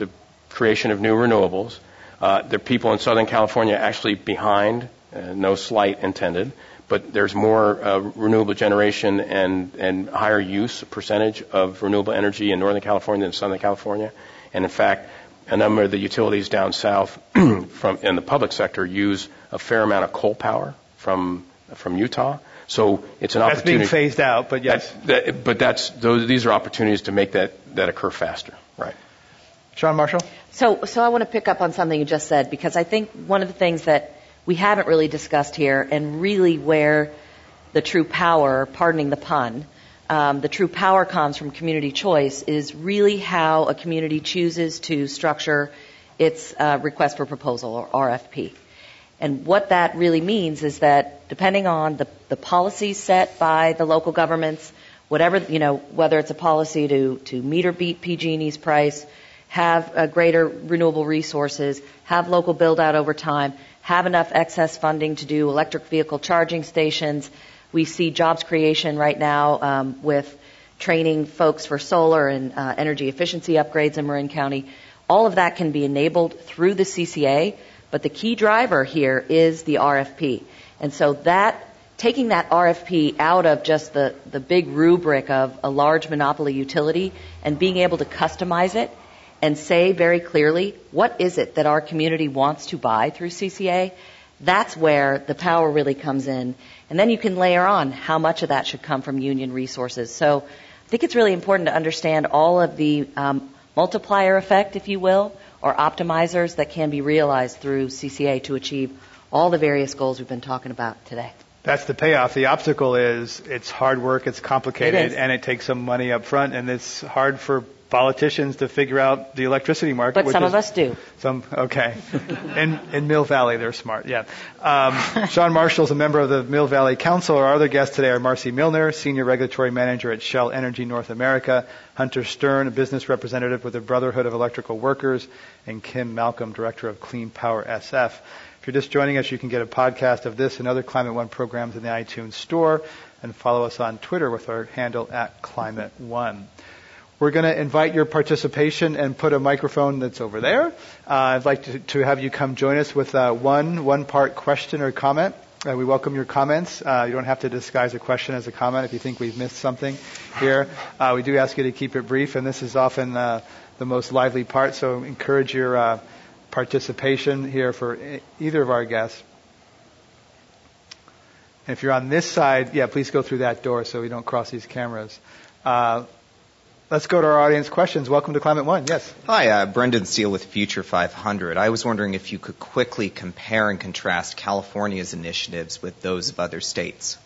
creation of new renewables. Uh, there are people in Southern California actually behind, uh, no slight intended, but there's more uh, renewable generation and, and higher use percentage of renewable energy in Northern California than Southern California. And in fact, a number of the utilities down south from in the public sector use a fair amount of coal power from from Utah. So it's an that's opportunity. That's being phased out, but yes. That, that, but that's those. These are opportunities to make that, that occur faster. Right. Sean Marshall? So, so I want to pick up on something you just said, because I think one of the things that we haven't really discussed here, and really where the true power, pardoning the pun, um, the true power comes from community choice, is really how a community chooses to structure its uh, request for proposal, or R F P. And what that really means is that depending on the, the policies set by the local governments, whatever, you know, whether it's a policy to, to meet or beat P G and E's price, have uh, greater renewable resources, have local build out over time, have enough excess funding to do electric vehicle charging stations. We see jobs creation right now um, with training folks for solar and uh, energy efficiency upgrades in Marin County. All of that can be enabled through the C C A, but the key driver here is the R F P. And so that, taking that R F P out of just the, the big rubric of a large monopoly utility and being able to customize it and say very clearly, what is it that our community wants to buy through C C A? That's where the power really comes in. And then you can layer on how much of that should come from union resources. So I think it's really important to understand all of the um, multiplier effect, if you will, or optimizers that can be realized through C C A to achieve all the various goals we've been talking about today. That's the payoff. The obstacle is it's hard work, it's complicated, It is. and it takes some money up front, and it's hard for politicians to figure out the electricity market. But which some is of us do. Some okay. in in Mill Valley, they're smart. Yeah. Um, Sean Marshall is a member of the Mill Valley Council. Our other guests today are Marcy Milner, Senior Regulatory Manager at Shell Energy North America, Hunter Stern, a business representative with the Brotherhood of Electrical Workers, and Kim Malcolm, Director of Clean Power S F. If you're just joining us, you can get a podcast of this and other Climate One programs in the iTunes Store, and follow us on Twitter with our handle at Climate One. We're going to invite your participation and put a microphone that's over there. Uh, I'd like to, to have you come join us with uh, one one-part question or comment. Uh, we welcome your comments. Uh, you don't have to disguise a question as a comment if you think we've missed something here. Uh, we do ask you to keep it brief, and this is often uh, the most lively part, so encourage your uh, participation here for either of our guests. And if you're on this side, yeah, please go through that door so we don't cross these cameras. Uh, Let's go to our audience questions. Welcome to Climate One. Yes. Hi, uh, Brendan Steele with Future five hundred. I was wondering if you could quickly compare and contrast California's initiatives with those of other states.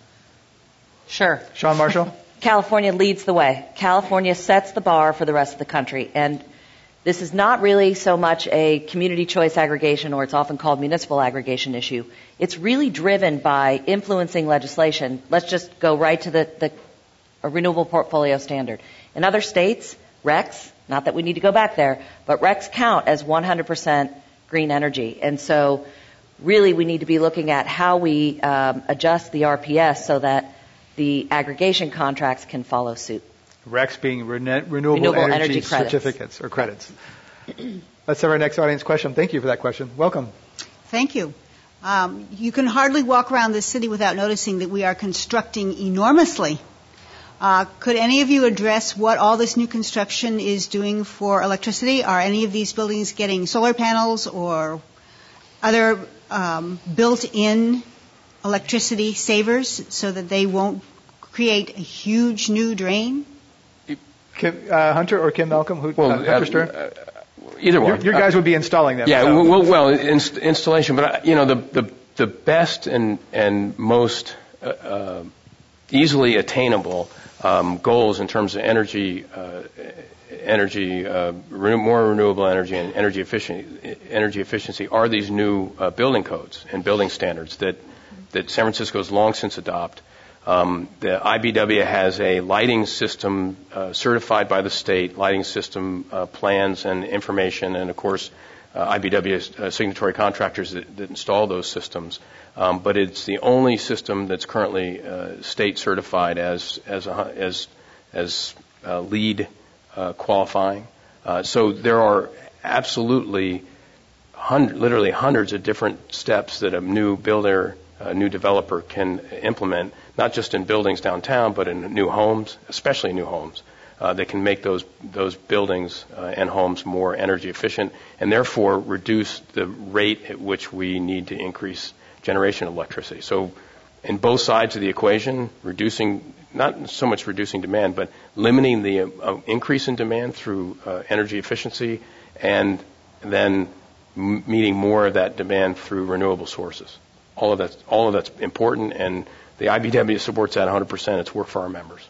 Sure. Sean Marshall? California leads the way. California sets the bar for the rest of the country. And this is not really so much a community choice aggregation, or it's often called municipal aggregation issue. It's really driven by influencing legislation. Let's just go right to the, the a renewable portfolio standard. In other states, R E Cs, not that we need to go back there, but R E Cs count as one hundred percent green energy. And so really we need to be looking at how we um, adjust the R P S so that the aggregation contracts can follow suit. R E Cs being rene- renewable, renewable energy, energy credits. certificates or credits. Let's have our next audience question. Thank you for that question. Welcome. Thank you. Um, you can hardly walk around this city without noticing that we are constructing enormously. Uh, could any of you address what all this new construction is doing for electricity? Are any of these buildings getting solar panels or other um, built-in electricity savers so that they won't create a huge new drain? Kim, uh, Hunter or Kim Malcolm? Who, well, uh, Hunter Stern? Uh, either one. Your, your guys would be installing them. Yeah, so. well, well inst- installation, but uh, you know the the the best and and most uh, uh, easily attainable Um, goals in terms of energy, uh, energy, uh, re- more renewable energy and energy efficiency, energy efficiency are these new uh, building codes and building standards that that San Francisco's long since adopted. Um, the I B W has a lighting system uh, certified by the state, lighting system uh, plans and information, and of course, uh, I B W has uh, signatory contractors that, that install those systems. Um, but it's the only system that's currently uh, state certified as as a, as as uh, LEED uh, qualifying. Uh, so there are absolutely hundred, literally hundreds of different steps that a new builder, a new developer can implement, not just in buildings downtown, but in new homes, especially new homes. Uh, that can make those those buildings uh, and homes more energy efficient, and therefore reduce the rate at which we need to increase generation of electricity. So, in both sides of the equation, reducing, not so much reducing demand, but limiting the uh, increase in demand through uh, energy efficiency, and then m- meeting more of that demand through renewable sources. All of that's all of that's important, and the I B W supports that one hundred percent. It's work for our members.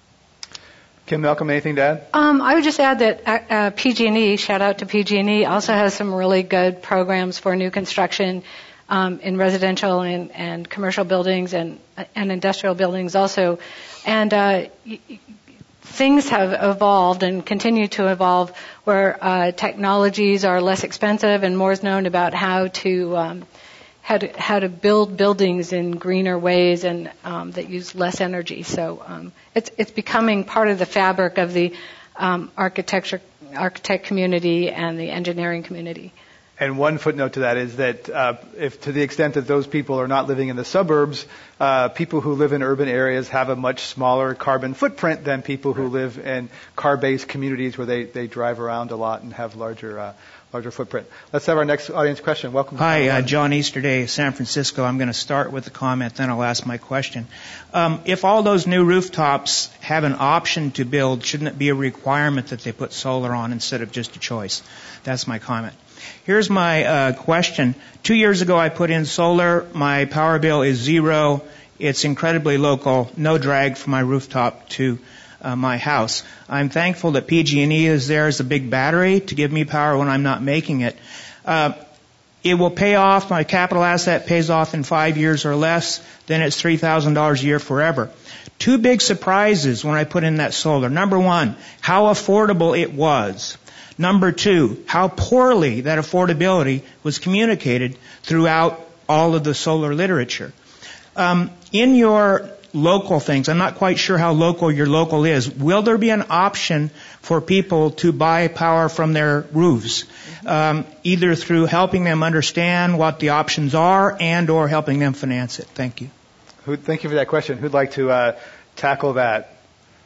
Kim Malcolm, anything to add? Um, I would just add that uh, P G and E, shout out to P G and E, also has some really good programs for new construction um, in residential and, and commercial buildings and and industrial buildings also. And uh, y- things have evolved and continue to evolve where uh, technologies are less expensive and more is known about how to um, how to how to build buildings in greener ways and um, that use less energy. So um, it's it's becoming part of the fabric of the um, architecture architect community and the engineering community. And one footnote to that is that uh, if to the extent that those people are not living in the suburbs, uh, people who live in urban areas have a much smaller carbon footprint than people who live in car-based communities where they, they drive around a lot and have larger uh, larger footprint. Let's have our next audience question. Welcome. Hi, uh, John Easterday, San Francisco. I'm going to start with a comment, then I'll ask my question. Um, if all those new rooftops have an option to build, shouldn't it be a requirement that they put solar on instead of just a choice? That's my comment. Here's my uh, question. Two years ago, I put in solar. My power bill is zero. It's incredibly local, no drag from my rooftop to uh, my house. I'm thankful that P G and E is there as a big battery to give me power when I'm not making it. Uh, it will pay off. My capital asset pays off in five years or less. Then it's three thousand dollars a year forever. Two big surprises when I put in that solar. Number one, how affordable it was. Number two, how poorly that affordability was communicated throughout all of the solar literature. Um, in your local things, I'm not quite sure how local your local is, will there be an option for people to buy power from their roofs, um, either through helping them understand what the options are and or helping them finance it? Thank you. Who, thank you for that question. Who'd like to uh, tackle that?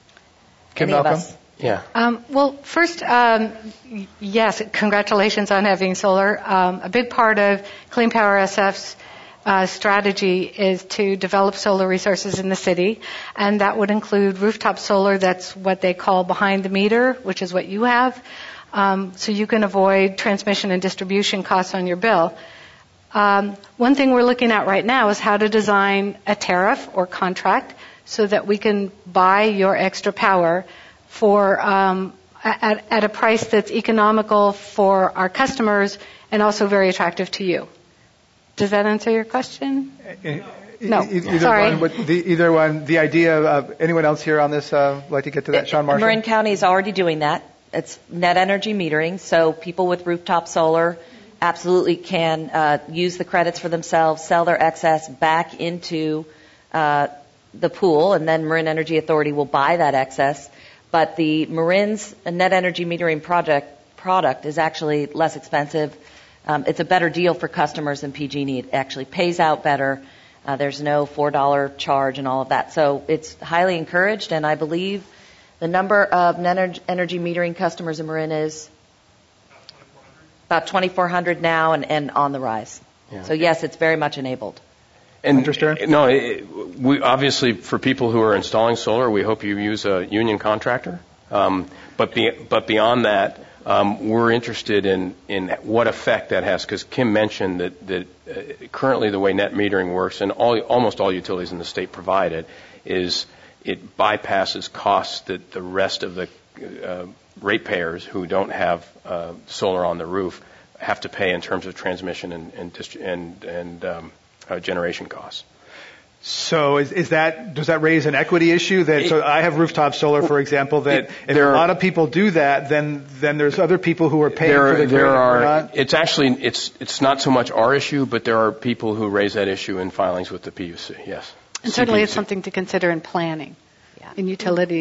Kim Any of Malcolm? us? Yeah. Um, well, first, um, yes, congratulations on having solar. Um, a big part of Clean Power S F's uh, strategy is to develop solar resources in the city, and that would include rooftop solar. That's what they call behind the meter, which is what you have, um, so you can avoid transmission and distribution costs on your bill. Um, one thing we're looking at right now is how to design a tariff or contract so that we can buy your extra power for um, at, at a price that's economical for our customers and also very attractive to you. Does that answer your question? No, either sorry. One, the, either one. The idea of anyone else here on this uh, like to get to that? Sean Marshall. Marin County is already doing that. It's net energy metering, so people with rooftop solar absolutely can uh, use the credits for themselves, sell their excess back into uh, the pool, and then Marin Energy Authority will buy that excess. But the Marin's net energy metering project product is actually less expensive. Um, it's a better deal for customers than P G and E. It actually pays out better. Uh, there's no four dollars charge and all of that. So it's highly encouraged, and I believe the number of net energy metering customers in Marin is about twenty-four hundred now and, and on the rise. Yeah. So, yes, it's very much enabled. And no, it, we obviously for people who are installing solar, we hope you use a union contractor. Um, but be, but beyond that, um, we're interested in in what effect that has, because Kim mentioned that that uh, currently the way net metering works, and all almost all utilities in the state provide it, is it bypasses costs that the rest of the uh, ratepayers who don't have uh, solar on the roof have to pay in terms of transmission and and distri- and, and um, Uh, generation costs. So is, is that, does that raise an equity issue? That, so I have rooftop solar, for example, that it, if a lot of people do that, then, then there's other people who are paying there, for the there credit are, or not? It's actually, it's, it's not so much our issue, but there are people who raise that issue in filings with the P U C, yes. And certainly it's something to consider in planning, yeah. in utility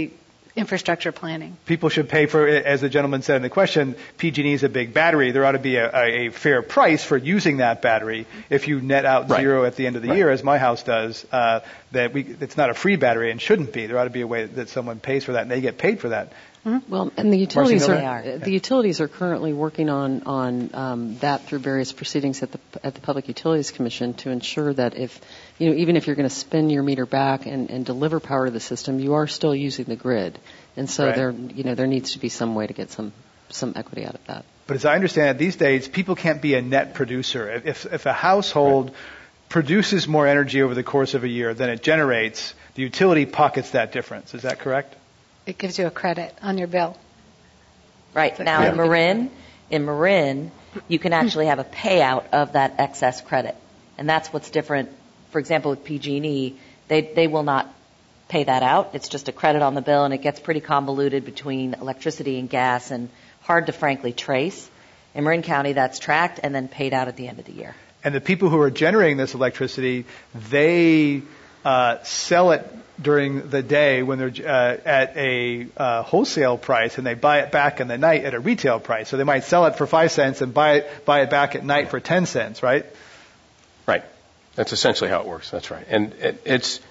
infrastructure planning. People should pay for it, as the gentleman said in the question, P G and E is a big battery. There ought to be a, a, a fair price for using that battery. If you net out Right. zero at the end of the Right. year, as my house does, uh, that we, it's not a free battery and shouldn't be. There ought to be a way that someone pays for that, and they get paid for that. Well, and the utilities Marcy are Miller? the utilities are currently working on on um, that through various proceedings at the at the Public Utilities Commission to ensure that if you know even if you're going to spin your meter back and, and deliver power to the system, you are still using the grid, and so Right. there you know there needs to be some way to get some some equity out of that. But as I understand it, these days, people can't be a net producer. If, if a household right. produces more energy over the course of a year than it generates, the utility pockets that difference. Is that correct? It gives you a credit on your bill. Right. Now Yeah. in Marin, in Marin, you can actually have a payout of that excess credit. And that's what's different. For example, with P G and E, they, they will not pay that out. It's just a credit on the bill, and it gets pretty convoluted between electricity and gas and hard to frankly trace. In Marin County, that's tracked and then paid out at the end of the year. And the people who are generating this electricity, they uh, sell it during the day when they're uh, at a uh, wholesale price, and they buy it back in the night at a retail price. So they might sell it for five cents and buy it buy it back at night for ten cents, right? Right. That's essentially how it works. That's right. And it, it's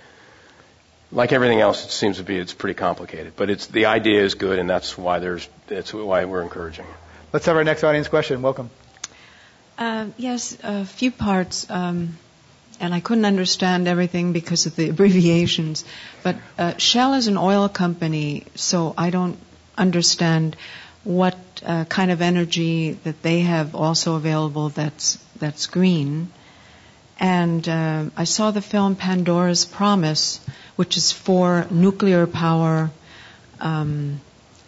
like everything else. It seems to be it's pretty complicated, but it's the idea is good, and that's why there's that's why we're encouraging. Let's have our next audience question. Welcome. Uh, yes, a few parts. Um, And I couldn't understand everything because of the abbreviations. But uh, Shell is an oil company, so I don't understand what uh, kind of energy that they have also available that's that's green. And uh, I saw the film Pandora's Promise, which is for nuclear power. Um,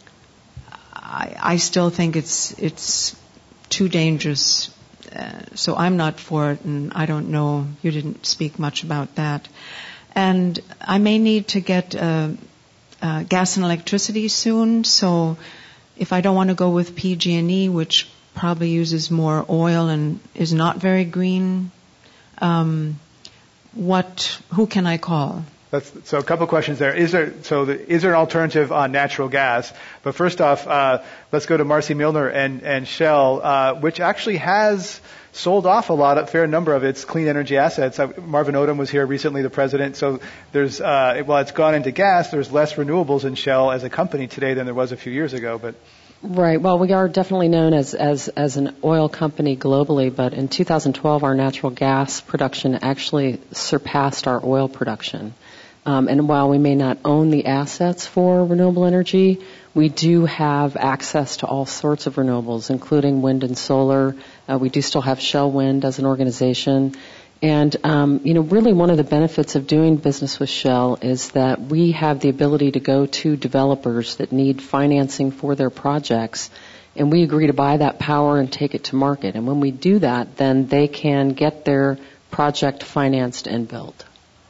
I, I still think it's it's too dangerous. Uh, so I'm not for it, and I don't know. You didn't speak much about that. And I may need to get uh, uh, gas and electricity soon. So if I don't want to go with P G and E, which probably uses more oil and is not very green, um, what? Who can I call? That's, so a couple of questions there. Is there so the, is there an alternative on natural gas? But first off, uh, let's go to Marcy Milner and and Shell, uh, which actually has sold off a lot, a fair number of its clean energy assets. Uh, Marvin Odom was here recently, the president. So there's uh, while it's gone into gas, there's less renewables in Shell as a company today than there was a few years ago. But Right. Well, we are definitely known as, as, as an oil company globally, but in two thousand twelve, our natural gas production actually surpassed our oil production. Um, and while we may not own the assets for renewable energy, we do have access to all sorts of renewables, including wind and solar. Uh, we do still have Shell Wind as an organization. And, um, you know, really one of the benefits of doing business with Shell is that we have the ability to go to developers that need financing for their projects, and we agree to buy that power and take it to market. And when we do that, then they can get their project financed and built.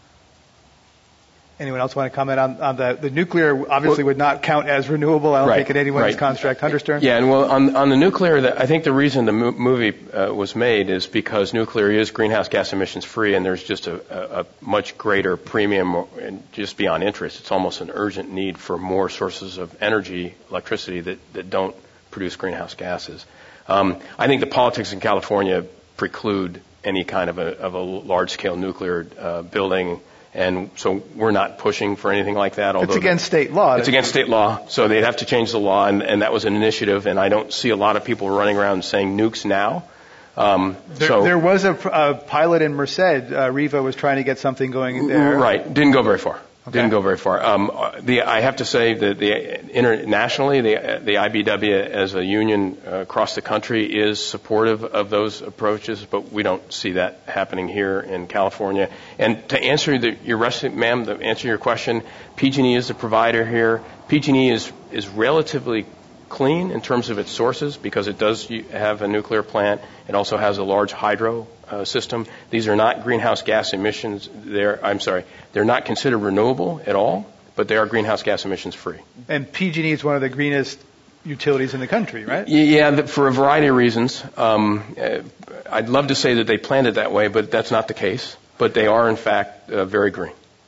Anyone else want to comment on, on the, the nuclear obviously would not count as renewable, I don't right, think, in anyone's right. construct. Hunter Stern? Yeah, and well, on, on the nuclear, the, I think the reason the mo- movie uh, was made is because nuclear is greenhouse gas emissions free, and there's just a, a, a much greater premium and just beyond interest. It's almost an urgent need for more sources of energy, electricity, that, that don't produce greenhouse gases. Um, I think the politics in California preclude any kind of a, of a large-scale nuclear uh, building. And so we're not pushing for anything like that. Although it's against state law. It's against state law, so they'd have to change the law, and, and that was an initiative. And I don't see a lot of people running around saying nukes now. Um, there, so there was a, a pilot in Merced. Uh, Riva was trying to get something going there. Right, didn't go very far. Okay. Didn't go very far. Um, the, I have to say that the internationally, the, the I B W as a union uh, across the country is supportive of those approaches, but we don't see that happening here in California. And to answer the, your rest, ma'am, to answer your question, P G and E is the provider here. P G and E is is relatively clean in terms of its sources because it does have a nuclear plant. It also has a large hydro uh, system. These are not greenhouse gas emissions. They're, I'm sorry, they're not considered renewable at all, but they are greenhouse gas emissions free. And P G and E is one of the greenest utilities in the country, right? Yeah, for a variety of reasons. Um, uh, I'd love to say that they planned it that way, but that's not the case. But they are, in fact, uh, very green.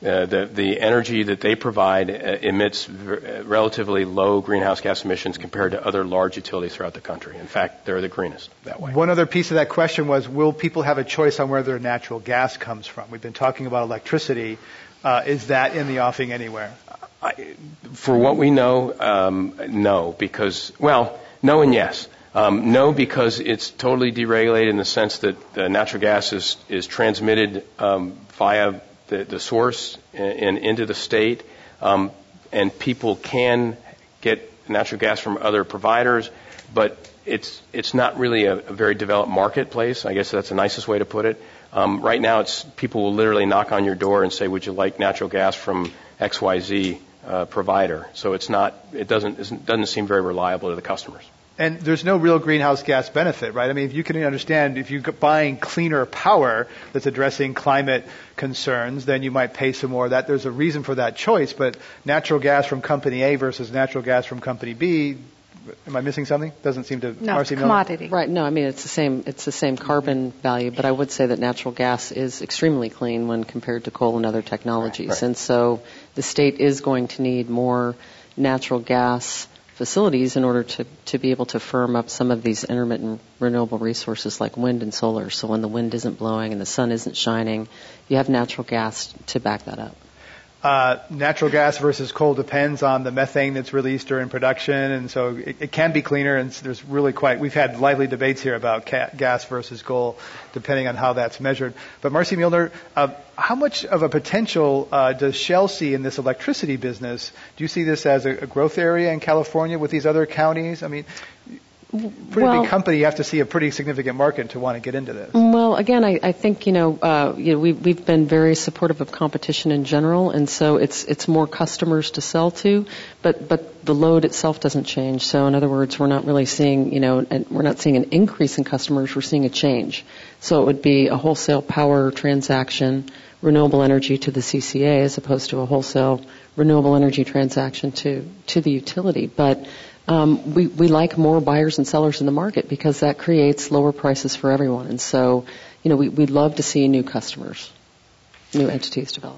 Uh, the, the energy that they provide uh, emits v- relatively low greenhouse gas emissions compared to other large utilities throughout the country. In fact, they're the greenest that way. One other piece of that question was, will people have a choice on where their natural gas comes from? We've been talking about electricity. Uh, is that in the offing anywhere? I, for what we know, um, no, because, well, no and yes. Um, no, because it's totally deregulated in the sense that the natural gas is, is transmitted um, via the, the source and, and into the state, um, and people can get natural gas from other providers, but it's it's not really a, a very developed marketplace. I guess that's the nicest way to put it. Um, right now, it's people will literally knock on your door and say, "Would you like natural gas from X Y Z uh, provider?" So it's not it doesn't it doesn't seem very reliable to the customers. And there's no real greenhouse gas benefit, right? I mean, if you can understand, if you're buying cleaner power that's addressing climate concerns, then you might pay some more. That there's a reason for that choice. But natural gas from company A versus natural gas from company B, am I missing something? Doesn't seem to. No, Marcy commodity. Right. No, I mean it's the same. It's the same carbon value, but I would say that natural gas is extremely clean when compared to coal and other technologies. Right. And so the state is going to need more natural gas facilities in order to, to be able to firm up some of these intermittent renewable resources like wind and solar. So when the wind isn't blowing and the sun isn't shining, you have natural gas to back that up. Uh, natural gas versus coal depends on the methane that's released during production, and so it, it can be cleaner. And there's really quite we've had lively debates here about ca- gas versus coal, depending on how that's measured. But Marcy Milner, uh, how much of a potential uh, does Shell see in this electricity business? Do you see this as a, a growth area in California with these other counties? I mean, pretty well, big company, you have to see a pretty significant market to want to get into this. Well, again, I, I think, you know, uh, you know we, we've been very supportive of competition in general, and so it's it's more customers to sell to, but but the load itself doesn't change. So in other words, we're not really seeing, you know, an, we're not seeing an increase in customers, we're seeing a change. So it would be a wholesale power transaction, renewable energy to the C C A, as opposed to a wholesale renewable energy transaction to, to the utility. But Um, we, we like more buyers and sellers in the market because that creates lower prices for everyone. And so, you know, we, we'd love to see new customers, new entities develop.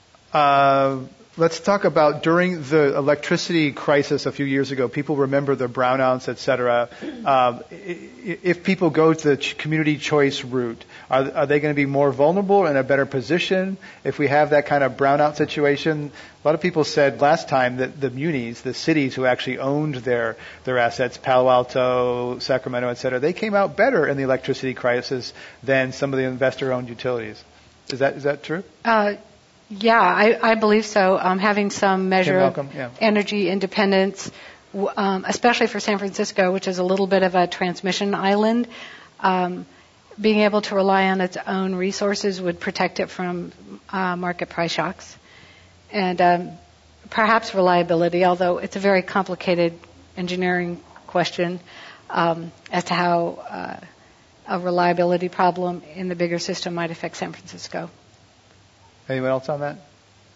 Uh, let's talk about during the electricity crisis a few years ago, people remember the brownouts, et cetera. Uh, if people go to the community choice route, are, are they going to be more vulnerable and in a better position if we have that kind of brownout situation? A lot of people said last time that the munis, the cities who actually owned their, their assets, Palo Alto, Sacramento, et cetera, they came out better in the electricity crisis than some of the investor-owned utilities. Is that is that true? Uh, yeah, I, I believe so. Um, having some measure Malcolm, of yeah. energy independence, um, especially for San Francisco, which is a little bit of a transmission island, um, being able to rely on its own resources would protect it from uh, market price shocks. And um, perhaps reliability, although it's a very complicated engineering question um, as to how uh, a reliability problem in the bigger system might affect San Francisco. Anyone else on that?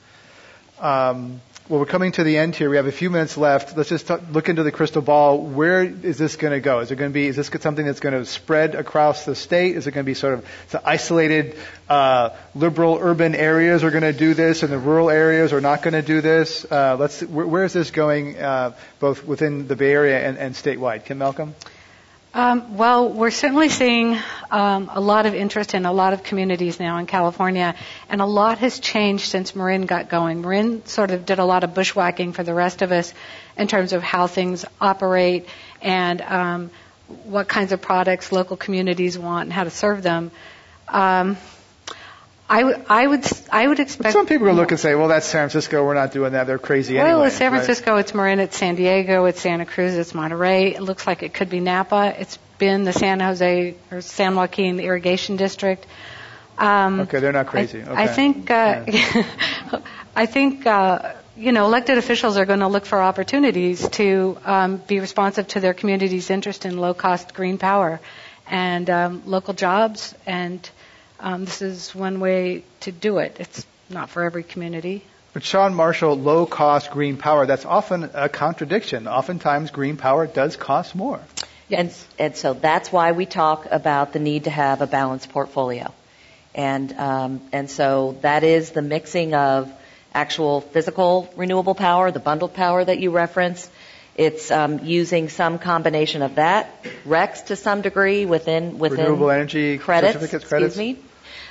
Um, well, we're coming to the end here. We have a few minutes left. Let's just talk, look into the crystal ball. Where is this going to go? Is it going to be? Is this something that's going to spread across the state? Is it going to be sort of the isolated, uh, liberal urban areas are going to do this, and the rural areas are not going to do this? Uh, let's. Where, where is this going, uh, both within the Bay Area and, and statewide? Kim Malcolm. Um, well, we're certainly seeing um, a lot of interest in a lot of communities now in California, and a lot has changed since Marin got going. Marin sort of did a lot of bushwhacking for the rest of us in terms of how things operate and um, what kinds of products local communities want and how to serve them. Um, I, w- I would I would expect. But some people will look and say, "Well, that's San Francisco. We're not doing that. They're crazy well, anyway." Well, it's San Francisco. Right? It's Marin. It's San Diego. It's Santa Cruz. It's Monterey. It looks like it could be Napa. It's been the San Jose or San Joaquin Irrigation District. Um, okay, they're not crazy. I, okay. I think. Uh, yeah. I think. Uh, you know, elected officials are going to look for opportunities to um, be responsive to their community's interest in low-cost green power and um, local jobs and. Um, this is one way to do it. It's not for every community. But Sean Marshall, low-cost green power, that's often a contradiction. Oftentimes green power does cost more. Yes. And, and so that's why we talk about the need to have a balanced portfolio. And um, and so that is the mixing of actual physical renewable power, the bundled power that you referenced. It's um, using some combination of that, R E Cs to some degree within within renewable energy credits. certificates. Excuse Credits. me.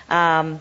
Um,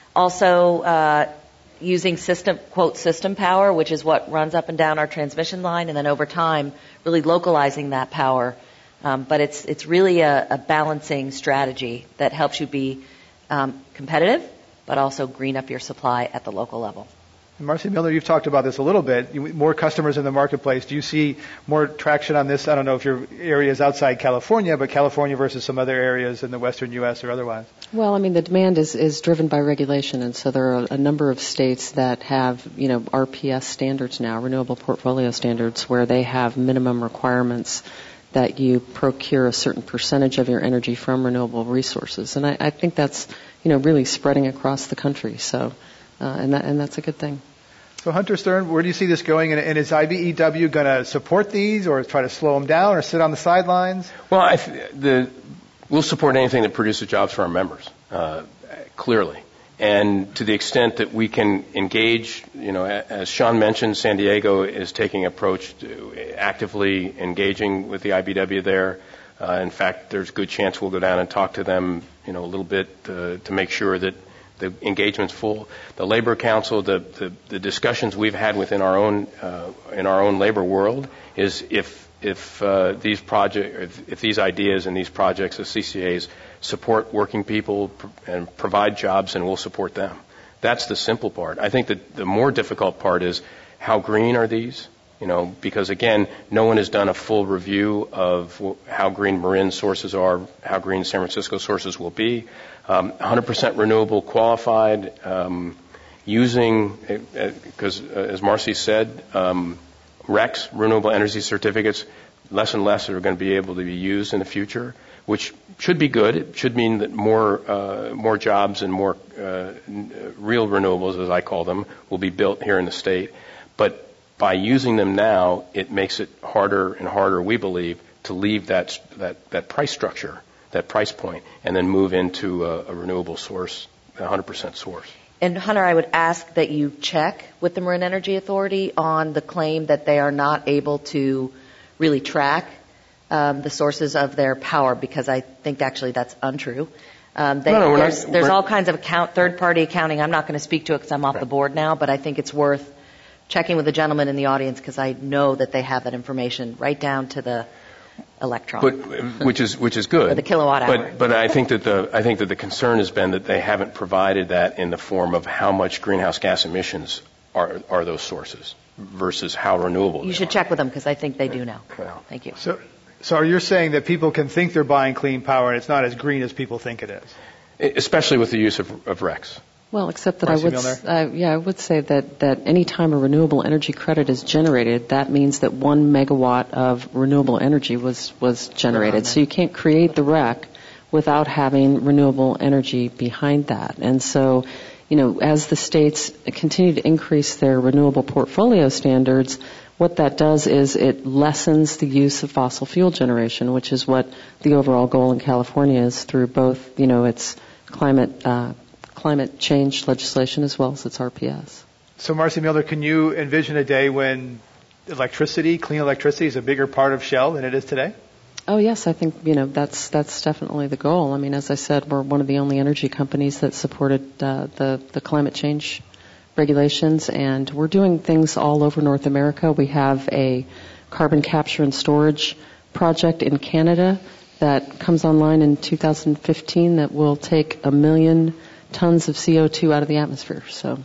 also uh, using system quote system power, which is what runs up and down our transmission line, and then over time really localizing that power. Um, but it's it's really a, a balancing strategy that helps you be um, competitive, but also green up your supply at the local level. Marcy Milner, you've talked about this a little bit. You, more customers in the marketplace. Do you see more traction on this? I don't know if your area is outside California, but California versus some other areas in the western U S or otherwise. Well, I mean, the demand is, is driven by regulation, and so there are a number of states that have, you know, R P S standards now, renewable portfolio standards, where they have minimum requirements that you procure a certain percentage of your energy from renewable resources. And I, I think that's, you know, really spreading across the country. So, uh, and that, and that's a good thing. So Hunter Stern, where do you see this going? And, and is I B E W going to support these, or try to slow them down, or sit on the sidelines? Well, I th- the, we'll support anything that produces jobs for our members, uh, clearly. And to the extent that we can engage, you know, as Sean mentioned, San Diego is taking an approach to actively engaging with the I B W there. Uh, in fact, there's a good chance we'll go down and talk to them, you know, a little bit uh, to make sure that the engagement's full. The Labor Council, the, the, the discussions we've had within our own uh, in our own labor world is if if uh, these project if, if these ideas and these projects, the C C As, support working people pr- and provide jobs, and we'll support them. That's the simple part. I think that the more difficult part is how green are these? You know, because again, no one has done a full review of w- how green Marin sources are, how green San Francisco sources will be. Um, one hundred percent renewable qualified, um, using, because uh, uh, as Marcy said, um, R E Cs, renewable energy certificates, less and less are going to be able to be used in the future, which should be good. It should mean that more uh, more jobs and more uh, real renewables, as I call them, will be built here in the state. But by using them now, it makes it harder and harder, we believe, to leave that that, that price structure, that price point, and then move into a, a renewable source, a one hundred percent source. And Hunter, I would ask that you check with the Marin Energy Authority on the claim that they are not able to really track um, the sources of their power, because I think actually that's untrue. Um, they, no, no, we're there's not, there's we're, all kinds of account, third-party accounting. I'm not going to speak to it because I'm off right. the board now, but I think it's worth checking with the gentleman in the audience, because I know that they have that information right down to the electron, but, which is which is good. Or the kilowatt hour. But but I think that the I think that the concern has been that they haven't provided that in the form of how much greenhouse gas emissions are are those sources versus how renewable. You should are. check with them, because I think they do now. Well, Thank you. So, so you're saying that people can think they're buying clean power, and it's not as green as people think it is, especially with the use of, of R E Cs. Well, except that Marcy I would, uh, yeah, I would say that, that any time a renewable energy credit is generated, that means that one megawatt of renewable energy was, was generated. So you can't create the R E C without having renewable energy behind that. And so, you know, as the states continue to increase their renewable portfolio standards, what that does is it lessens the use of fossil fuel generation, which is what the overall goal in California is through both, you know, its climate uh, climate change legislation as well as its R P S. So, Marcy Milner, can you envision a day when electricity, clean electricity, is a bigger part of Shell than it is today? Oh yes, I think, you know, that's that's definitely the goal. I mean, as I said, we're one of the only energy companies that supported uh, the the climate change regulations, and we're doing things all over North America. We have a carbon capture and storage project in Canada that comes online in two thousand fifteen that will take a million tons of C O two out of the atmosphere. So,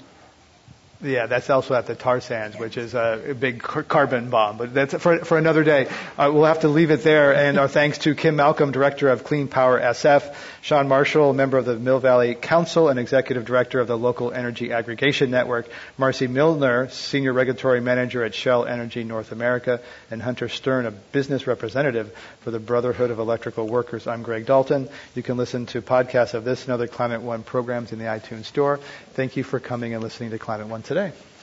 yeah, that's also at the tar sands, which is a big carbon bomb. But that's for for another day. Uh, we'll have to leave it there. And our thanks to Kim Malcolm, Director of Clean Power S F, Sean Marshall, member of the Mill Valley Council and Executive Director of the Local Energy Aggregation Network, Marcy Milner, Senior Regulatory Manager at Shell Energy North America, and Hunter Stern, a business representative for the Brotherhood of Electrical Workers. I'm Greg Dalton. You can listen to podcasts of this and other Climate One programs in the iTunes Store. Thank you for coming and listening to Climate One today.